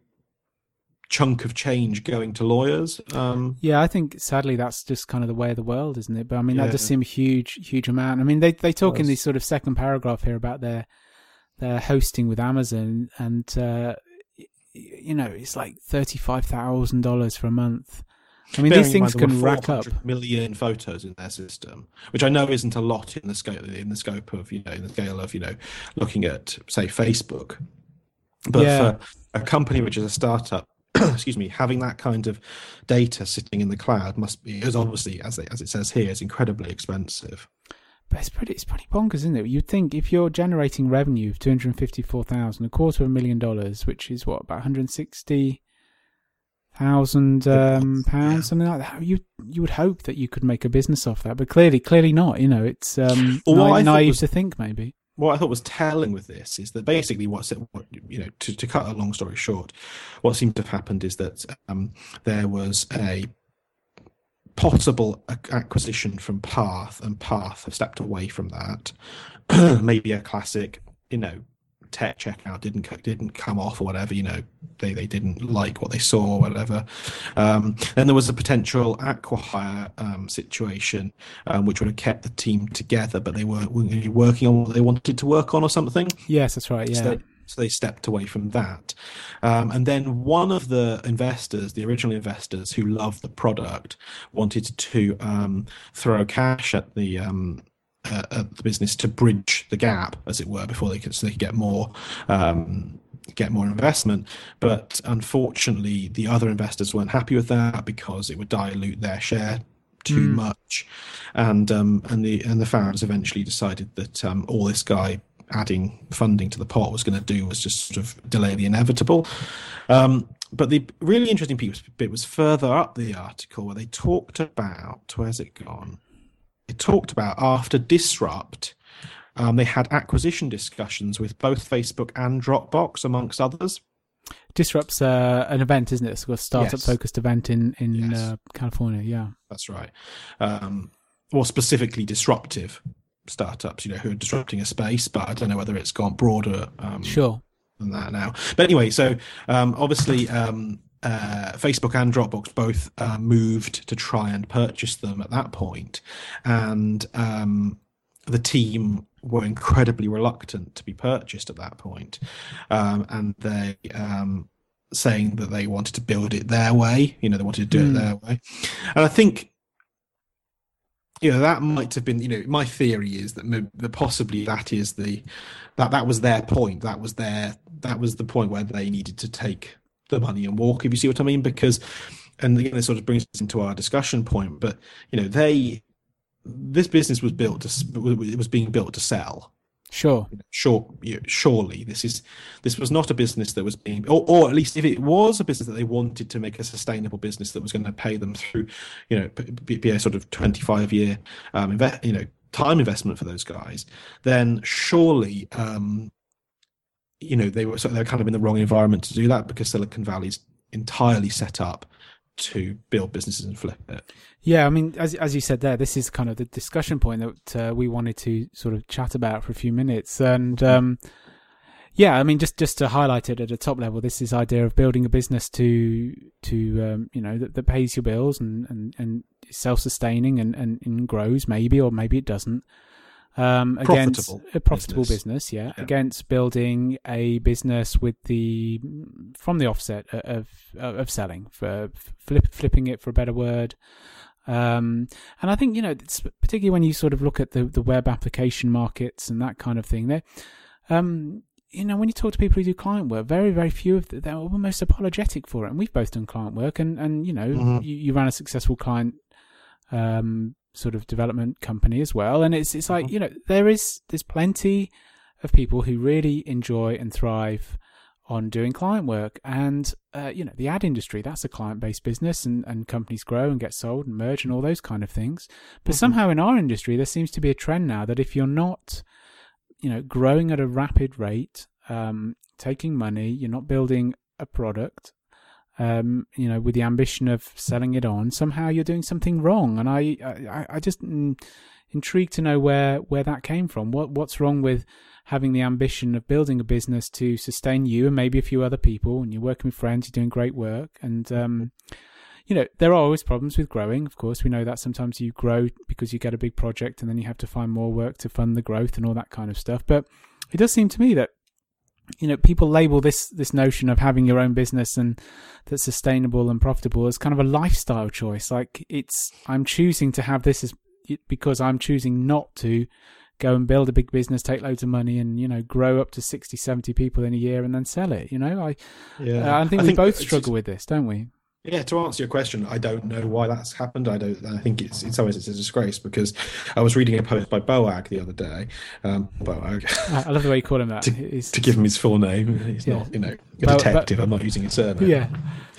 Speaker 2: chunk of change going to lawyers. Um,
Speaker 1: Yeah, I think sadly that's just kind of the way of the world, isn't it? But I mean, that does
Speaker 2: Yeah.
Speaker 1: seem a huge, huge amount. I mean, they they talk in
Speaker 2: Does.
Speaker 1: this sort of second paragraph here about their their hosting with Amazon, and uh, y- you know, it's like thirty-five thousand dollars for a month. I mean,
Speaker 2: bearing
Speaker 1: these
Speaker 2: in mind
Speaker 1: things
Speaker 2: there
Speaker 1: can
Speaker 2: were
Speaker 1: rack up.
Speaker 2: four hundred million photos in their system, which I know isn't a lot in the scope in the scope of you know in the scale of you know looking at say Facebook, but
Speaker 1: Yeah.
Speaker 2: for a company which is a startup, excuse me, having that kind of data sitting in the cloud must be, is obviously, as it, as it says here, is incredibly expensive.
Speaker 1: But it's pretty, it's pretty bonkers, isn't it? You'd think if you're generating revenue of two hundred fifty-four thousand, a quarter of a million dollars, which is what, about one hundred sixty thousand um, pounds,
Speaker 2: Yeah.
Speaker 1: something like that. You you would hope that you could make a business off that, but clearly, clearly not. You know, it's um,
Speaker 2: Well, what I
Speaker 1: naive,
Speaker 2: thought
Speaker 1: naive
Speaker 2: was-
Speaker 1: to think maybe.
Speaker 2: What I thought was telling with this is that basically what's it, what, you know, to, to cut a long story short, what seemed to have happened is that um, there was a possible ac- acquisition from Path, and Path have stepped away from that. Maybe a classic, you know, tech checkout didn't co- didn't come off or whatever. You know, they they didn't like what they saw or whatever. Um, then there was a potential acquihire um, situation, um, which would have kept the team together, but they weren't really working on what they wanted to work on or something.
Speaker 1: Yes, that's right.
Speaker 2: So
Speaker 1: Yeah.
Speaker 2: they, so they stepped away from that. Um, and then one of the investors, the original investors who loved the product, wanted to um, throw cash at the um, uh, at the business to bridge the gap, as it were, before they could so they could get more um, get more investment. But unfortunately, the other investors weren't happy with that because it would dilute their share too
Speaker 1: Mm.
Speaker 2: much, and um, and the and the founders eventually decided that um, all this guy adding funding to the pot was going to do was just sort of delay the inevitable. Um, but the really interesting piece, bit was further up the article where they talked about, where's it gone? It talked about after Disrupt, um, they had acquisition discussions with both Facebook and Dropbox, amongst others.
Speaker 1: Disrupt's uh, an event, isn't it? It's a startup
Speaker 2: Yes.
Speaker 1: focused event in, in
Speaker 2: Yes.
Speaker 1: uh, California, yeah.
Speaker 2: That's right. Um, or specifically disruptive startups, you know, who are disrupting a space, but I don't know whether it's gone broader um,
Speaker 1: Sure.
Speaker 2: than that now. But anyway, so um, obviously um, uh, Facebook and Dropbox both uh, moved to try and purchase them at that point, and um, the team were incredibly reluctant to be purchased at that point, um, and they um, saying that they wanted to build it their way. You know, they wanted to do
Speaker 1: Mm.
Speaker 2: it their way, and I think you know, that might have been, you know, my theory is that, mo- that possibly that is the that that was their point. That was their that was the point where they needed to take the money and walk. If you see what I mean, because and again, this sort of brings us into our discussion point. But you know, they this business was built to s- it was being built to sell.
Speaker 1: Sure.
Speaker 2: Sure, you know, surely this is this was not a business that was being, or, or at least if it was a business that they wanted to make a sustainable business that was going to pay them through, you know, be, be a sort of twenty-five year, um, invest, you know, time investment for those guys, then surely, um, you know, they were so they're kind of in the wrong environment to do that because Silicon Valley's entirely set up to build businesses and flip it.
Speaker 1: Yeah, I mean, as as you said there, this is kind of the discussion point that uh, we wanted to sort of chat about for a few minutes. And um, yeah, I mean, just, just to highlight it at a top level, this is idea of building a business to to um, you know that, that pays your bills and and, and is self-sustaining and, and, and grows maybe, or maybe it doesn't. Um, against
Speaker 2: Profitable
Speaker 1: a profitable
Speaker 2: business.
Speaker 1: business, yeah,
Speaker 2: Yeah.
Speaker 1: against building a business with the from the offset of of selling, for flip, flipping it, for a better word. Um, and I think, you know, it's particularly when you sort of look at the, the web application markets and that kind of thing, there, um, you know, when you talk to people who do client work, very, very few of them, they're almost apologetic for it. And we've both done client work, and, and you know,
Speaker 2: Mhm.
Speaker 1: you, you ran a successful client um, sort of development company as well. And it's it's like,
Speaker 2: Mhm.
Speaker 1: you know, there is there's plenty of people who really enjoy and thrive on doing client work. And, uh, you know, the ad industry, that's a client-based business, and, and companies grow and get sold and merge and all those kind of things. But
Speaker 2: Mhm.
Speaker 1: somehow in our industry, there seems to be a trend now that if you're not, you know, growing at a rapid rate, um, taking money, you're not building a product, um, you know, with the ambition of selling it on, somehow you're doing something wrong. And I, I, I just mm, intrigued to know where, where that came from. What, what's wrong with having the ambition of building a business to sustain you and maybe a few other people, and you're working with friends, you're doing great work. And, um, you know, there are always problems with growing. Of course, we know that sometimes you grow because you get a big project and then you have to find more work to fund the growth and all that kind of stuff. But it does seem to me that, you know, people label this, this notion of having your own business and that's sustainable and profitable as kind of a lifestyle choice. Like, it's, I'm choosing to have this as, because I'm choosing not to go and build a big business, take loads of money, and, you know, grow up to sixty, seventy people in a year and then sell it. You know, I,
Speaker 2: Yeah.
Speaker 1: uh, I think
Speaker 2: I
Speaker 1: we
Speaker 2: think
Speaker 1: both
Speaker 2: it's-
Speaker 1: struggle with this, don't we?
Speaker 2: Yeah, to answer your question, I don't know why that's happened. I don't. I think it's in some ways it's a disgrace, because I was reading a post by Boag the other day. Um, Boag,
Speaker 1: I I love the way you call him that.
Speaker 2: to,
Speaker 1: He's-
Speaker 2: to give him his full name. He's
Speaker 1: Yeah.
Speaker 2: not, you know, a
Speaker 1: Bo- Bo-
Speaker 2: detective. I'm not using his surname.
Speaker 1: yeah.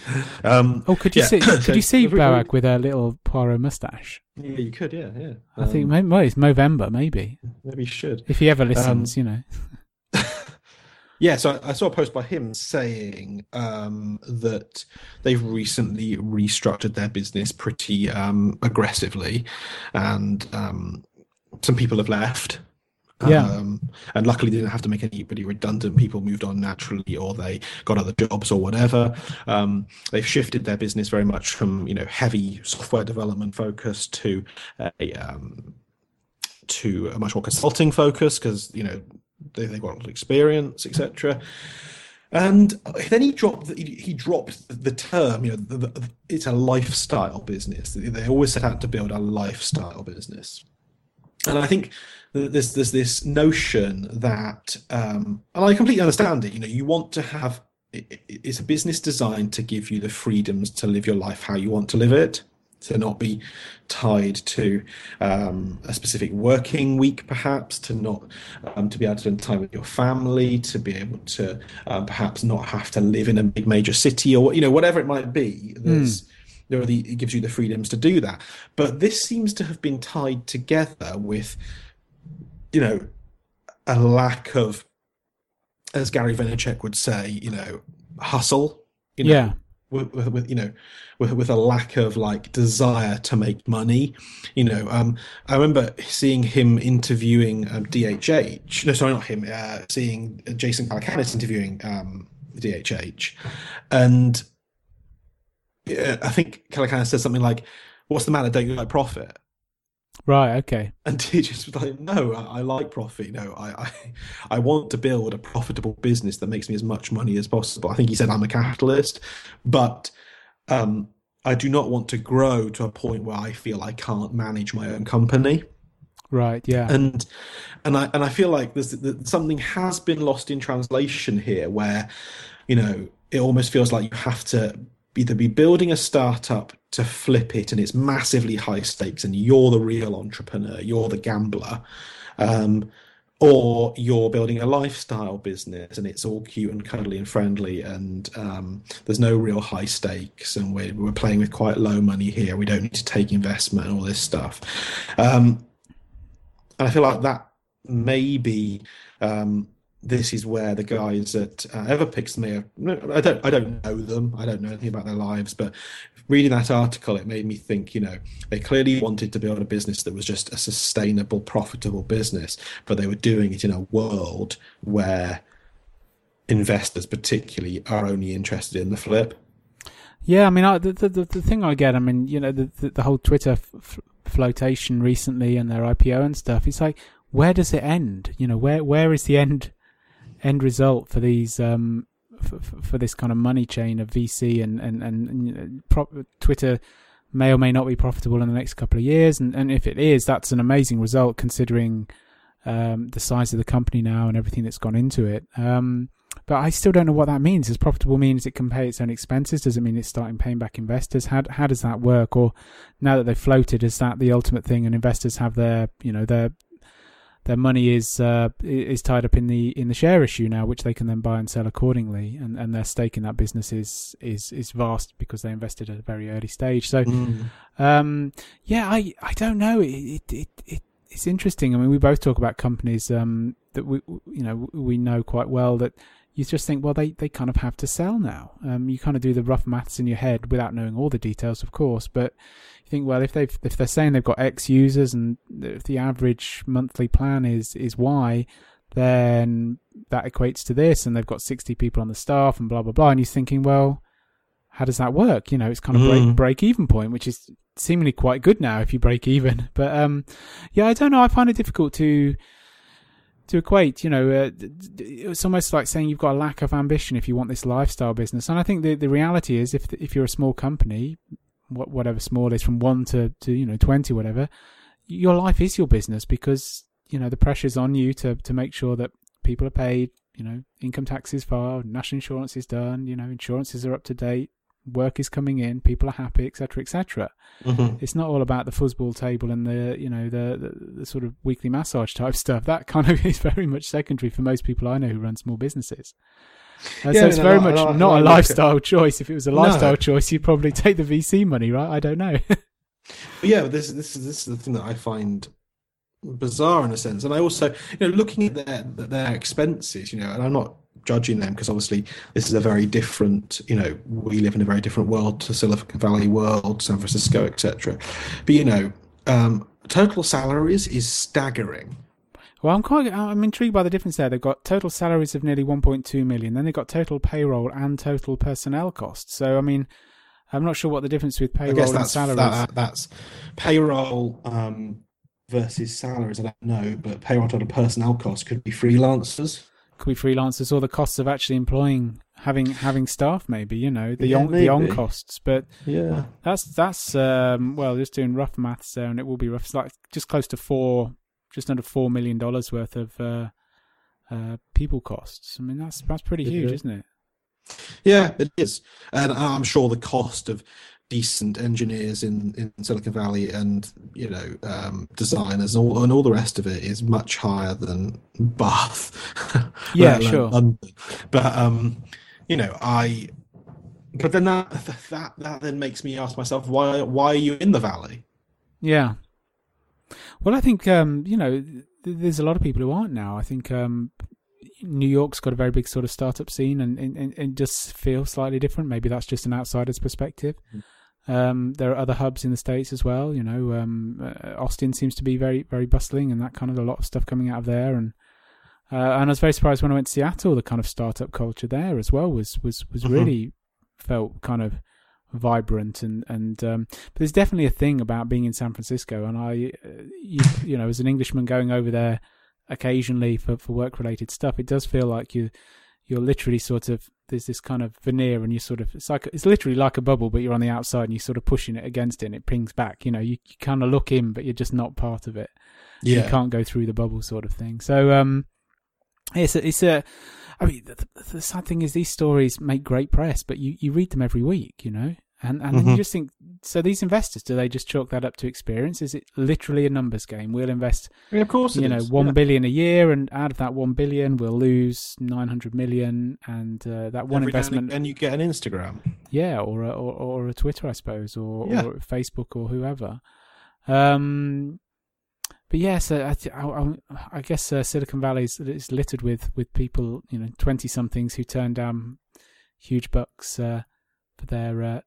Speaker 2: Um,
Speaker 1: Oh, could you
Speaker 2: yeah.
Speaker 1: see? Could
Speaker 2: So,
Speaker 1: you see
Speaker 2: if we-
Speaker 1: Boag with a little Poirot mustache?
Speaker 2: Yeah, you could. Yeah, yeah.
Speaker 1: I think
Speaker 2: Um,
Speaker 1: maybe, well, it's Movember, maybe,
Speaker 2: maybe you should.
Speaker 1: if he ever listens. you know.
Speaker 2: Yeah, so I saw a post by him saying um, that they've recently restructured their business pretty um, aggressively, and um, some people have left.
Speaker 1: Yeah.
Speaker 2: Um, and luckily they didn't have to make anybody redundant. People moved on naturally, or they got other jobs or whatever. Um, they've shifted their business very much from, you know, heavy software development focus to a um, to a much more consulting focus, because, you know, they, they've got a lot of experience, et cetera. And then he dropped the, he, he dropped the term, you know, the, the, it's a lifestyle business. They always set out to build a lifestyle business. And I think there's there's this notion that, um, and I completely understand it. You know, you want to have it, it's a business designed to give you the freedoms to live your life how you want to live it, to not be tied to um, a specific working week, perhaps, to not um, to be able to spend time with your family, to be able to um, perhaps not have to live in a big major city, or, you know, whatever it might be. There's There are the, it gives you the freedoms to do that. But this seems to have been tied together with, you know, a lack of, as Gary Vaynerchuk would say, you know, hustle. You know,
Speaker 1: Yeah.
Speaker 2: with, with, with you know, with with a lack of like desire to make money. You know, um, I remember seeing him interviewing um, D H H. No, sorry, not him. Uh, seeing Jason Calacanis interviewing um, D H H, and yeah, I think Calacanis says something like, "What's the matter? Don't you like profit?"
Speaker 1: Right. Okay.
Speaker 2: And D J was like, "No, I, I like profit. No, I, I, I want to build a profitable business that makes me as much money as possible." I think he said, "I'm a capitalist," but um, I do not want to grow to a point where I feel I can't manage my own company.
Speaker 1: Right. Yeah.
Speaker 2: And and I and I feel like there's that something has been lost in translation here, where you know it almost feels like you have to either be building a startup to flip it, and it's massively high stakes, and you're the real entrepreneur, you're the gambler, um, or you're building a lifestyle business, and it's all cute and cuddly and friendly, and um, there's no real high stakes, and we're we're playing with quite low money here. We don't need to take investment and all this stuff. Um, And I feel like that maybe um, this is where the guys at uh, Everpix may have. I don't. I don't know them. I don't know anything about their lives. But reading that article, it made me think. You know, they clearly wanted to build a business that was just a sustainable, profitable business, but they were doing it in a world where investors, particularly, are only interested in the flip.
Speaker 1: Yeah, I mean, I, the, the the thing I get, I mean, you know, the the, the whole Twitter f- flotation recently and their I P O and stuff. It's like, where does it end? You know, where where is the end end result for these um for, for this kind of money chain of V C and and and, and you know, prop, Twitter may or may not be profitable in the next couple of years, and and if it is, that's an amazing result considering um the size of the company now and everything that's gone into it. Um, But I still don't know what that means. Does profitable means it can pay its own expenses? Does it mean it's starting paying back investors? How how does that work? Or now that they've floated, is that the ultimate thing? And investors have their, you know, their their money is uh, is tied up in the in the share issue now, which they can then buy and sell accordingly. And, and their stake in that business is is is vast because they invested at a very early stage. So, mm. um, yeah, I I don't know. It it it it's interesting. I mean, we both talk about companies um, that we you know we know quite well that. You just think, well, they, they kind of have to sell now. Um, you kind of do the rough maths in your head without knowing all the details, of course. But you think, well, if they've if they're saying they've got X users and if the average monthly plan is is Y, then that equates to this, and they've got sixty people on the staff and blah blah blah. And you're thinking, well, how does that work? You know, it's kind of break mm. break even point, which is seemingly quite good now if you break even. But um, yeah, I don't know. I find it difficult to. To equate, you know, uh, it's almost like saying you've got a lack of ambition if you want this lifestyle business. And I think the the reality is, if if you're a small company, whatever small is, from one to, to you know twenty, whatever, your life is your business because you know the pressure's on you to to make sure that people are paid, you know, income tax is filed, national insurance is done, you know, insurances are up to date, work is coming in, people are happy, et cetera, et cetera. Mm-hmm. It's not all about the fuzzball table and the, you know, the, the the sort of weekly massage type stuff. That kind of is very much secondary for most people I know who run small businesses. Uh, yeah, so it's no, very no, much no, not a lifestyle it. choice. If it was a lifestyle choice, you'd probably take the V C money, right? I don't know.
Speaker 2: Yeah, but this this is this is the thing that I find bizarre in a sense, and I also, you know, looking at their their expenses, you know, and I'm not judging them because obviously this is a very different, you know, we live in a very different world to Silicon Valley world, San Francisco, et cetera. But you know, um, total salaries is staggering.
Speaker 1: Well, I'm quite, I'm intrigued by the difference there. They've got total salaries of nearly one point two million. Then they've got total payroll and total personnel costs. So, I mean, I'm not sure what the difference with payroll I guess
Speaker 2: that's,
Speaker 1: and salaries.
Speaker 2: That, that's payroll um, versus salaries. I don't know, but payroll total personnel costs could be freelancers.
Speaker 1: Could be freelancers, or the costs of actually employing, having having staff. Maybe you know the
Speaker 2: yeah,
Speaker 1: on
Speaker 2: maybe.
Speaker 1: the on costs. But
Speaker 2: yeah,
Speaker 1: that's that's um, well, just doing rough maths there, and it will be rough. It's like just close to four. Just under four million dollars worth of uh, uh, people costs. I mean, that's that's pretty huge, isn't it?
Speaker 2: Yeah, it is, and I'm sure the cost of decent engineers in, in Silicon Valley and you know um, designers and all, and all the rest of it is much higher than Bath.
Speaker 1: Yeah, sure.
Speaker 2: London. But um, you know, I. But then that that that then makes me ask myself, why why are you in the Valley?
Speaker 1: Yeah. Well, I think, um, you know, th- there's a lot of people who aren't now. I think um, New York's got a very big sort of startup scene and, and, and just feels slightly different. Maybe that's just an outsider's perspective. Mm. Um, there are other hubs in the States as well. You know, um, uh, Austin seems to be very, very bustling and that kind of a lot of stuff coming out of there. And uh, and I was very surprised when I went to Seattle, the kind of startup culture there as well was, was, was mm-hmm. really felt kind of vibrant and and um but there's definitely a thing about being in San Francisco, and I uh, you, you know as an Englishman going over there occasionally for, for work related stuff, it does feel like you you're literally sort of there's this kind of veneer, and you sort of, it's like, it's literally like a bubble, but you're on the outside and you're sort of pushing it against it and it pings back. You know, you, you kind of look in, but you're just not part of it.
Speaker 2: Yeah.
Speaker 1: You can't go through the bubble, sort of thing. So, um, it's a, it's a, I mean, the, the sad thing is these stories make great press, but you, you read them every week, you know? And and
Speaker 2: Mm-hmm.
Speaker 1: then you just think, so these investors, do they just chalk that up to experience? Is it literally a numbers game? We'll invest,
Speaker 2: I mean, of course, it
Speaker 1: you know,
Speaker 2: is.
Speaker 1: one
Speaker 2: Yeah.
Speaker 1: billion a year, and out of that one billion, we'll lose nine hundred million, and uh, that one
Speaker 2: Every now
Speaker 1: investment,
Speaker 2: and you get an Instagram.
Speaker 1: yeah, or a, or or a Twitter, I suppose, or
Speaker 2: Yeah.
Speaker 1: or Facebook or whoever. Um, but yeah, so I th- I, I, I guess uh, Silicon Valley is, is littered with with people, you know, twenty somethings who turn down huge bucks uh, for their uh,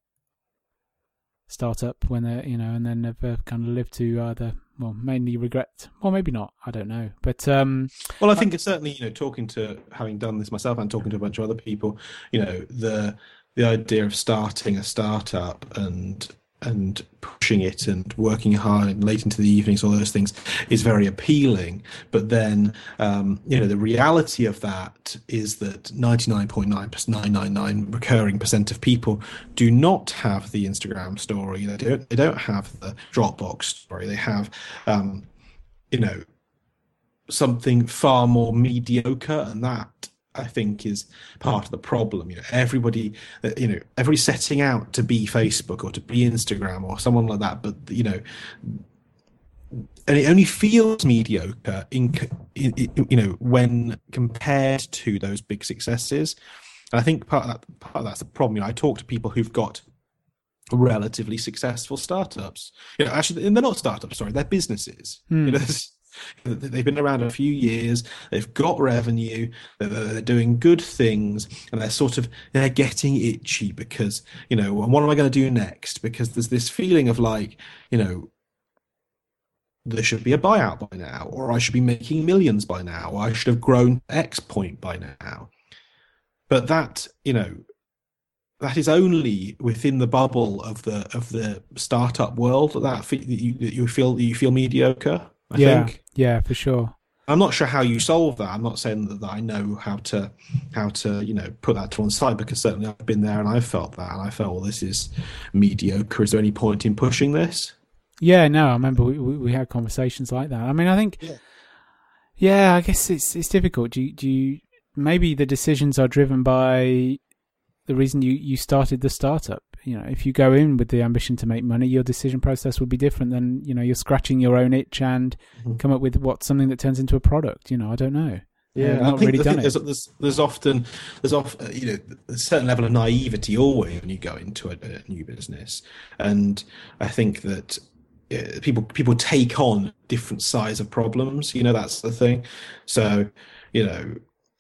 Speaker 1: startup when they're, you know, and then they've uh, kind of lived to either, well, mainly regret, or maybe not, I don't know. But um,
Speaker 2: Well, I think it's certainly, you know, talking to, having done this myself and talking to a bunch of other people, you know, the the idea of starting a startup and and pushing it and working hard and late into the evenings, all those things is very appealing. But then, um, you know, the reality of that is that ninety-nine point nine nine nine nine recurring percent of people do not have the Instagram story. They don't. They don't have the Dropbox story. They have, um, you know, something far more mediocre, and that, I think, is part of the problem. You know, everybody, you know, everybody setting out to be Facebook or to be Instagram or someone like that, but you know, and it only feels mediocre in, in, in you know, when compared to those big successes. And I think part of that, part of that's the problem. You know, I talk to people who've got relatively successful startups. You know, actually, they're not startups. Sorry, they're businesses.
Speaker 1: Hmm.
Speaker 2: You know. They've been around a few years. They've got revenue. They're, they're doing good things, and they're sort of they're getting itchy because, you know, what am I going to do next? Because there's this feeling of like, you know, there should be a buyout by now, or I should be making millions by now, or I should have grown to X point by now. But that, you know, that is only within the bubble of the of the startup world that that you, you feel you feel mediocre. I
Speaker 1: yeah,
Speaker 2: think.
Speaker 1: yeah, for sure.
Speaker 2: I'm not sure how you solve that. I'm not saying that, that I know how to how to you know put that to one side, because certainly I've been there and I've felt that, and I felt, well, this is mediocre. Is there any point in pushing this?
Speaker 1: Yeah, no, I remember we we, we had conversations like that. I mean, I think,
Speaker 2: Yeah.
Speaker 1: yeah, I guess it's it's difficult. Do you, do you, maybe the decisions are driven by the reason you, you started the startup. You know, if you go in with the ambition to make money, your decision process would be different than, you know, you're scratching your own itch and
Speaker 2: Mhm.
Speaker 1: come up with what something that turns into a product. You know, I don't know.
Speaker 2: Yeah,
Speaker 1: I've
Speaker 2: I
Speaker 1: not
Speaker 2: think,
Speaker 1: really
Speaker 2: I
Speaker 1: done
Speaker 2: think
Speaker 1: it.
Speaker 2: there's, there's there's often there's off uh, you know a certain level of naivety always when you go into a, a new business, and I think that uh, people people take on different size of problems. You know, that's the thing. So, you know,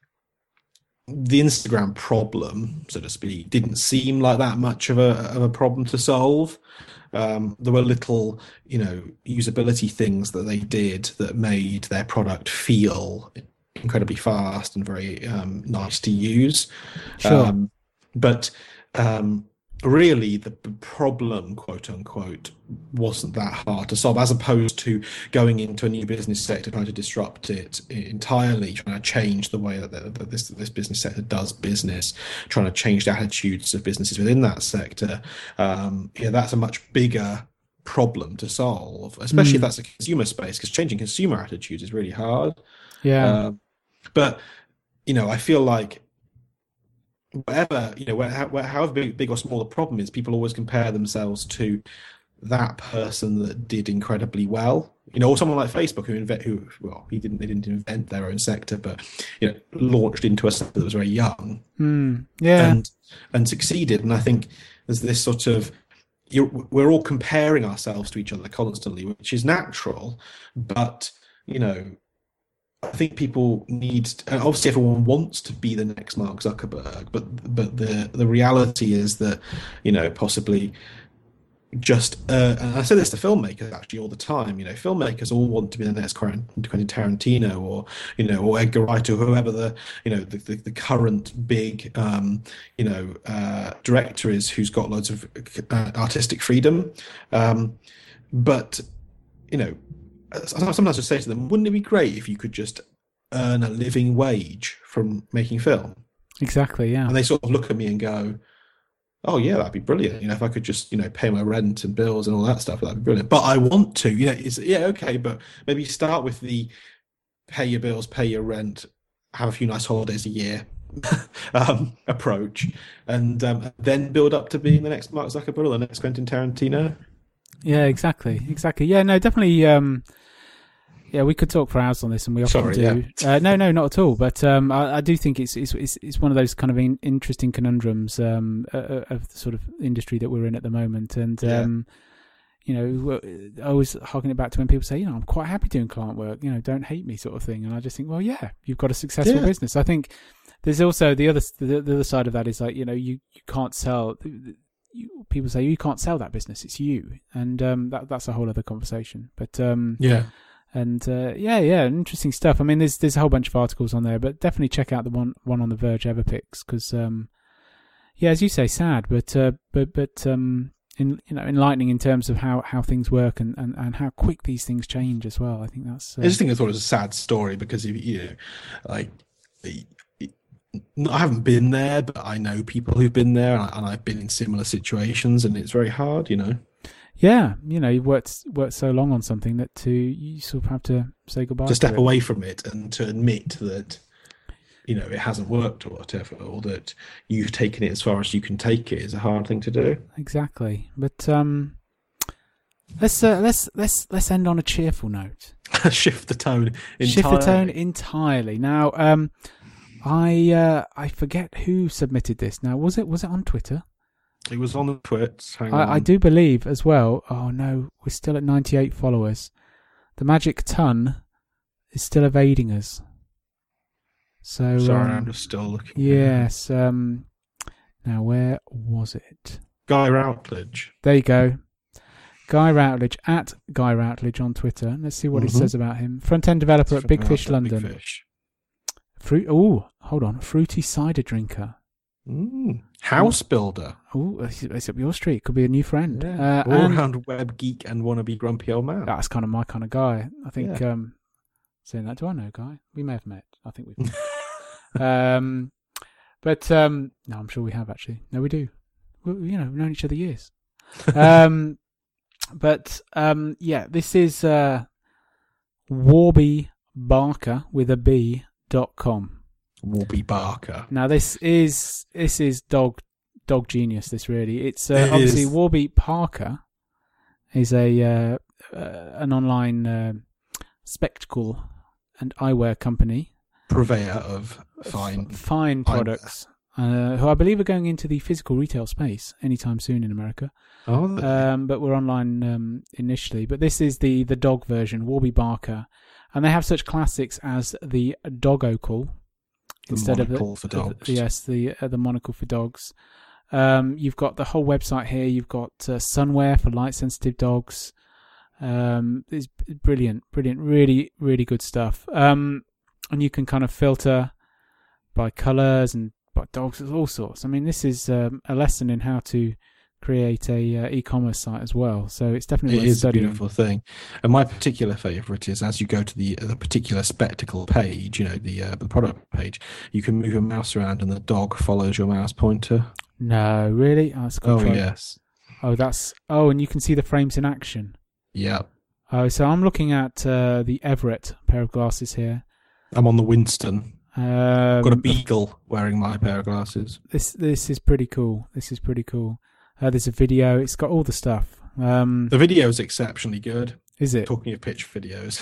Speaker 2: the Instagram problem, so to speak, didn't seem like that much of a of a problem to solve. Um, there were little, you know, usability things that they did that made their product feel incredibly fast and very um, nice to use.
Speaker 1: Sure.
Speaker 2: Um, but um, really, the problem, quote unquote, wasn't that hard to solve, as opposed to going into a new business sector, trying to disrupt it entirely, trying to change the way that, that this this business sector does business, trying to change the attitudes of businesses within that sector. Um, yeah, that's a much bigger problem to solve, especially
Speaker 1: Mm.
Speaker 2: if that's a consumer space, because changing consumer attitudes is really hard.
Speaker 1: Yeah.
Speaker 2: Uh, but you know, I feel like whatever, you know, however big, big or small the problem is, people always compare themselves to that person that did incredibly well, you know, or someone like Facebook who invent, who well, he didn't, they didn't invent their own sector, but you know, launched into a sector that was very young,
Speaker 1: Mm. Yeah.
Speaker 2: and and succeeded. And I think there's this sort of, you're, we're all comparing ourselves to each other constantly, which is natural, but you know, I think people need, and obviously everyone wants to be the next Mark Zuckerberg, but but the the reality is that, you know, possibly just, uh, and I say this to filmmakers actually all the time, you know, filmmakers all want to be the next Quentin Tarantino, or, you know, or Edgar Wright, or whoever the, you know, the, the, the current big, um, you know, uh, director is, who's got loads of uh, artistic freedom. Um, but, you know, sometimes I say to them, wouldn't it be great if you could just earn a living wage from making film?
Speaker 1: Exactly. Yeah.
Speaker 2: And they sort of look at me and go, oh yeah, that'd be brilliant. You know, if I could just, you know, pay my rent and bills and all that stuff, that'd be brilliant. But I want to, you know, it's yeah, okay, but maybe start with the pay your bills, pay your rent, have a few nice holidays a year um, approach, and um, then build up to being the next Mark Zuckerberg or the next Quentin Tarantino.
Speaker 1: Yeah. Exactly. Exactly. Yeah. No. Definitely. Um, yeah, we could talk for hours on this, and we often
Speaker 2: Sorry,
Speaker 1: do.
Speaker 2: yeah.
Speaker 1: Uh, no, no, not at all. But um, I, I do think it's it's it's it's one of those kind of in, interesting conundrums um, uh, of the sort of industry that we're in at the moment. And
Speaker 2: Yeah.
Speaker 1: um, you know, I always harken it back to when people say, you know, I'm quite happy doing client work. You know, don't hate me, sort of thing. And I just think, well, yeah, you've got a successful
Speaker 2: Yeah.
Speaker 1: business. I think there's also the other the, the other side of that is like, you know, you you can't sell. You, people say you can't sell that business. It's you, and um, that that's a whole other conversation. But um,
Speaker 2: Yeah.
Speaker 1: And uh, yeah, yeah, interesting stuff. I mean, there's there's a whole bunch of articles on there, but definitely check out the one one on the Verge Everpix because, um, yeah, as you say, sad, but uh, but but um, in you know enlightening in terms of how, how things work and, and, and how quick these things change as well. I think that's. Uh,
Speaker 2: I just think I thought it was a sad story because if you know, like, I haven't been there, but I know people who've been there, and I've been in similar situations, and it's very hard, you know.
Speaker 1: Yeah, you know, you've worked worked so long on something that to you sort of have to say goodbye.
Speaker 2: To step
Speaker 1: to it.
Speaker 2: away from it and to admit that, you know, it hasn't worked or whatever, or that you've taken it as far as you can take it is a hard thing to do.
Speaker 1: Exactly, but um, let's uh, let's let's let's end on a cheerful note.
Speaker 2: Shift the tone entirely.
Speaker 1: Shift the tone entirely. Now, um, I uh, I forget who submitted this. Now, was it was it on Twitter?
Speaker 2: It was on the twits. Hang
Speaker 1: I,
Speaker 2: on.
Speaker 1: I do believe as well. Oh no, we're still at ninety-eight followers. The magic ton is still evading us. So
Speaker 2: Sorry,
Speaker 1: um,
Speaker 2: I'm just still looking.
Speaker 1: yes. Um, now where was it?
Speaker 2: Guy Routledge.
Speaker 1: There you go. Guy Routledge at Guy Routledge on Twitter. Let's see what
Speaker 2: Mhm.
Speaker 1: it says about him. Front end developer at Big Fish
Speaker 2: Big
Speaker 1: London.
Speaker 2: Fish.
Speaker 1: Fruit. Oh, hold on. Fruity cider drinker.
Speaker 2: Mm. House builder.
Speaker 1: Oh, it's up your street. Could be a new friend.
Speaker 2: Yeah.
Speaker 1: Uh,
Speaker 2: All
Speaker 1: and
Speaker 2: round web geek and wannabe grumpy old man.
Speaker 1: that's kind of my kind of guy. I think.
Speaker 2: Yeah.
Speaker 1: Um, saying that, do I know Guy? We may have met. I think we've. um, but um, no, I'm sure we have actually. No, we do. We, you know, we've known each other years. um, but um, yeah, this is uh, Warby Barker with a B dot com.
Speaker 2: Warby Barker.
Speaker 1: Now this is this is dog dog genius. This really, it's uh,
Speaker 2: It
Speaker 1: obviously
Speaker 2: is.
Speaker 1: Warby Parker is a uh, uh, an online uh, spectacle and eyewear company,
Speaker 2: Purveyor of fine.
Speaker 1: F- fine
Speaker 2: eyewear.
Speaker 1: products, uh, who I believe are going into the physical retail space anytime soon in America.
Speaker 2: Oh,
Speaker 1: Um, but we're online um, initially. But this is the the dog version, Warby Barker, and they have such classics as the Dogocle.
Speaker 2: the
Speaker 1: Instead of
Speaker 2: monocle
Speaker 1: the,
Speaker 2: for dogs.
Speaker 1: the- yes, the uh, the monocle for dogs. Um, you've got the whole website here. You've got uh, sunwear for light sensitive dogs. Um, it's brilliant, brilliant, really, really good stuff. Um, and you can kind of filter by colours and by dogs, all sorts. I mean, this is um, a lesson in how to create a uh, e-commerce site as well. So it's definitely
Speaker 2: It
Speaker 1: worth
Speaker 2: is a
Speaker 1: studying.
Speaker 2: beautiful thing, and my particular favourite is as you go to the the particular spectacle page, you know, the uh, the product page, you can move your mouse around and the dog follows your mouse pointer.
Speaker 1: No, really? Oh, that's
Speaker 2: Oh
Speaker 1: control.
Speaker 2: yes,
Speaker 1: Oh, that's. Oh, and you can see the frames in action.
Speaker 2: yeah.
Speaker 1: Oh, so I'm looking at uh, the Everett pair of glasses here.
Speaker 2: I'm on the Winston.
Speaker 1: Um,
Speaker 2: Got a beagle wearing my pair of glasses.
Speaker 1: This this is pretty cool. This is pretty cool. Uh, there's a video. It's got all the stuff. Um,
Speaker 2: The video is exceptionally good.
Speaker 1: is it?
Speaker 2: Talking of pitch videos,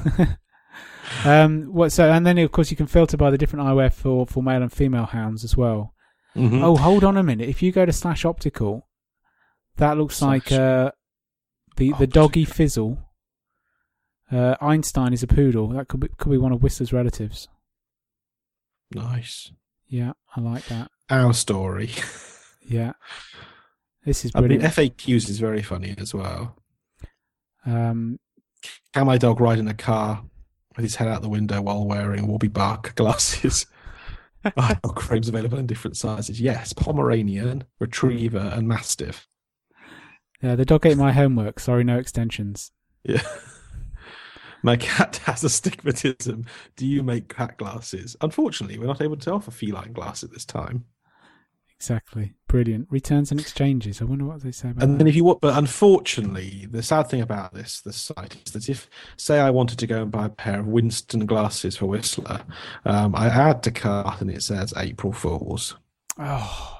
Speaker 1: um, what? So and then of course you can filter by the different eyewear for for male and female hounds as well.
Speaker 2: Mhm.
Speaker 1: Oh, hold on a minute. If you go to Slash Optical, that looks
Speaker 2: Slash
Speaker 1: like uh, the the doggy Fizzle. Uh, Einstein is a poodle. That could be could be one of Whistler's relatives.
Speaker 2: Nice.
Speaker 1: Yeah, I like that.
Speaker 2: Our story.
Speaker 1: Yeah, this is
Speaker 2: I mean,
Speaker 1: brilliant.
Speaker 2: F A Qs is very funny as well.
Speaker 1: Um,
Speaker 2: Can my dog ride in a car with his head out the window while wearing Warby Barker glasses? Are dog frames available in different sizes? Yes, Pomeranian, Retriever, and Mastiff.
Speaker 1: yeah, the dog ate my homework. Sorry, no extensions.
Speaker 2: Yeah. My cat has astigmatism. Do you make cat glasses? Unfortunately, we're not able to offer feline glass at this time.
Speaker 1: Exactly. Brilliant. Returns and exchanges. I wonder what they say about
Speaker 2: And
Speaker 1: that.
Speaker 2: then if you want, but unfortunately, the sad thing about this this site is that if, say, I wanted to go and buy a pair of Winston glasses for Whistler, um, I add to cart and it says April Fools.
Speaker 1: Oh,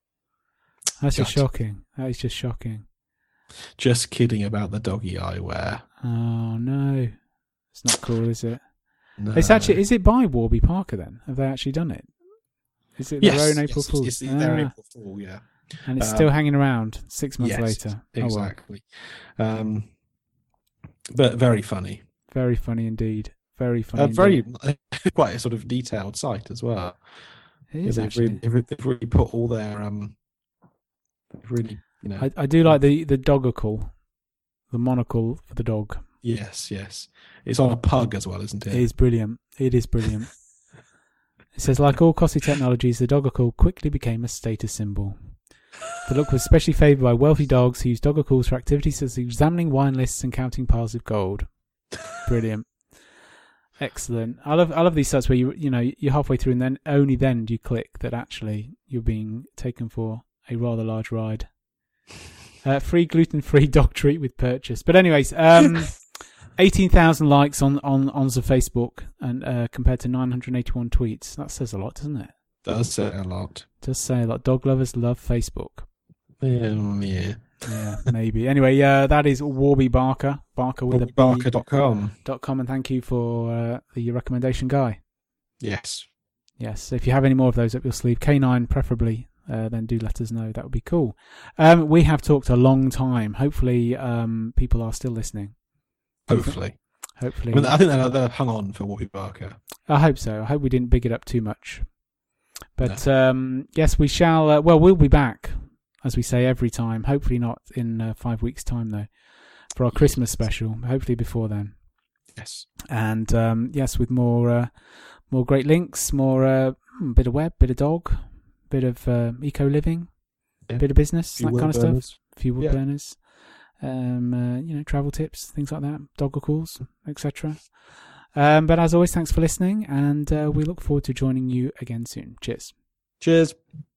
Speaker 1: that's just
Speaker 2: Gut.
Speaker 1: shocking. That is just shocking.
Speaker 2: Just kidding about the doggy eyewear.
Speaker 1: Oh no, it's not cool, is it?
Speaker 2: No.
Speaker 1: It's actually. Is it by Warby Parker then? Have they actually done it? Is it
Speaker 2: yes,
Speaker 1: their own April
Speaker 2: yes,
Speaker 1: Fool's?
Speaker 2: It's, it's their
Speaker 1: Ah,
Speaker 2: April Fool, yeah.
Speaker 1: and it's
Speaker 2: Um,
Speaker 1: still hanging around six months
Speaker 2: yes,
Speaker 1: later. Oh, well.
Speaker 2: exactly. Um, but very funny.
Speaker 1: Very funny indeed. Very funny.
Speaker 2: Uh, very
Speaker 1: indeed.
Speaker 2: quite a sort of detailed site as well.
Speaker 1: It
Speaker 2: Yeah,
Speaker 1: is
Speaker 2: they've,
Speaker 1: actually.
Speaker 2: really, they've really put all their um, they've really you know.
Speaker 1: I, I do like the the dogacle, the monocle for the dog.
Speaker 2: Yes, yes. It's on a pug as well, isn't it?
Speaker 1: It is brilliant. It is brilliant. It says, like all costly technologies, the dogacle quickly became a status symbol. The look was especially favoured by wealthy dogs who used dogacles for activities such as examining wine lists and counting piles of gold. Brilliant. Excellent. I love I love these sites where you you know you're halfway through and then only then do you click that actually you're being taken for a rather large ride. Uh, free gluten-free dog treat with purchase. But anyways, um, eighteen thousand likes on on on the Facebook and uh, compared to nine hundred eighty-one tweets. That says a lot, doesn't it?
Speaker 2: Does say a lot.
Speaker 1: Does say a lot. Dog lovers love Facebook.
Speaker 2: Um, yeah.
Speaker 1: Yeah, maybe. Anyway, uh, that is Warby Barker. Barker with a B
Speaker 2: Barker dot com.
Speaker 1: dot com, and thank you for uh, the recommendation, Guy.
Speaker 2: Yes.
Speaker 1: Yes, if you have any more of those up your sleeve, K nine preferably, uh, then do let us know. That would be cool. Um, we have talked a long time. Hopefully, um, people are still listening.
Speaker 2: Hopefully.
Speaker 1: Hopefully.
Speaker 2: I, mean, I think they're, they're hung on for Warby Barker.
Speaker 1: I hope so. I hope we didn't big it up too much. But no. um, yes, we shall. Uh, well, we'll be back, as we say every time. Hopefully not in uh, five weeks' time, though, for our Christmas yes. special. Hopefully before then.
Speaker 2: Yes.
Speaker 1: And um, yes, with more uh, more great links, more uh, bit of web, bit of dog, bit of uh, eco living, yeah. bit of business, that kind of burners. stuff. A few wood yeah. burners. Um, uh, you know, travel tips, things like that, dogger calls, et cetera. Um, but as always, thanks for listening, and uh, we look forward to joining you again soon. Cheers.
Speaker 2: Cheers.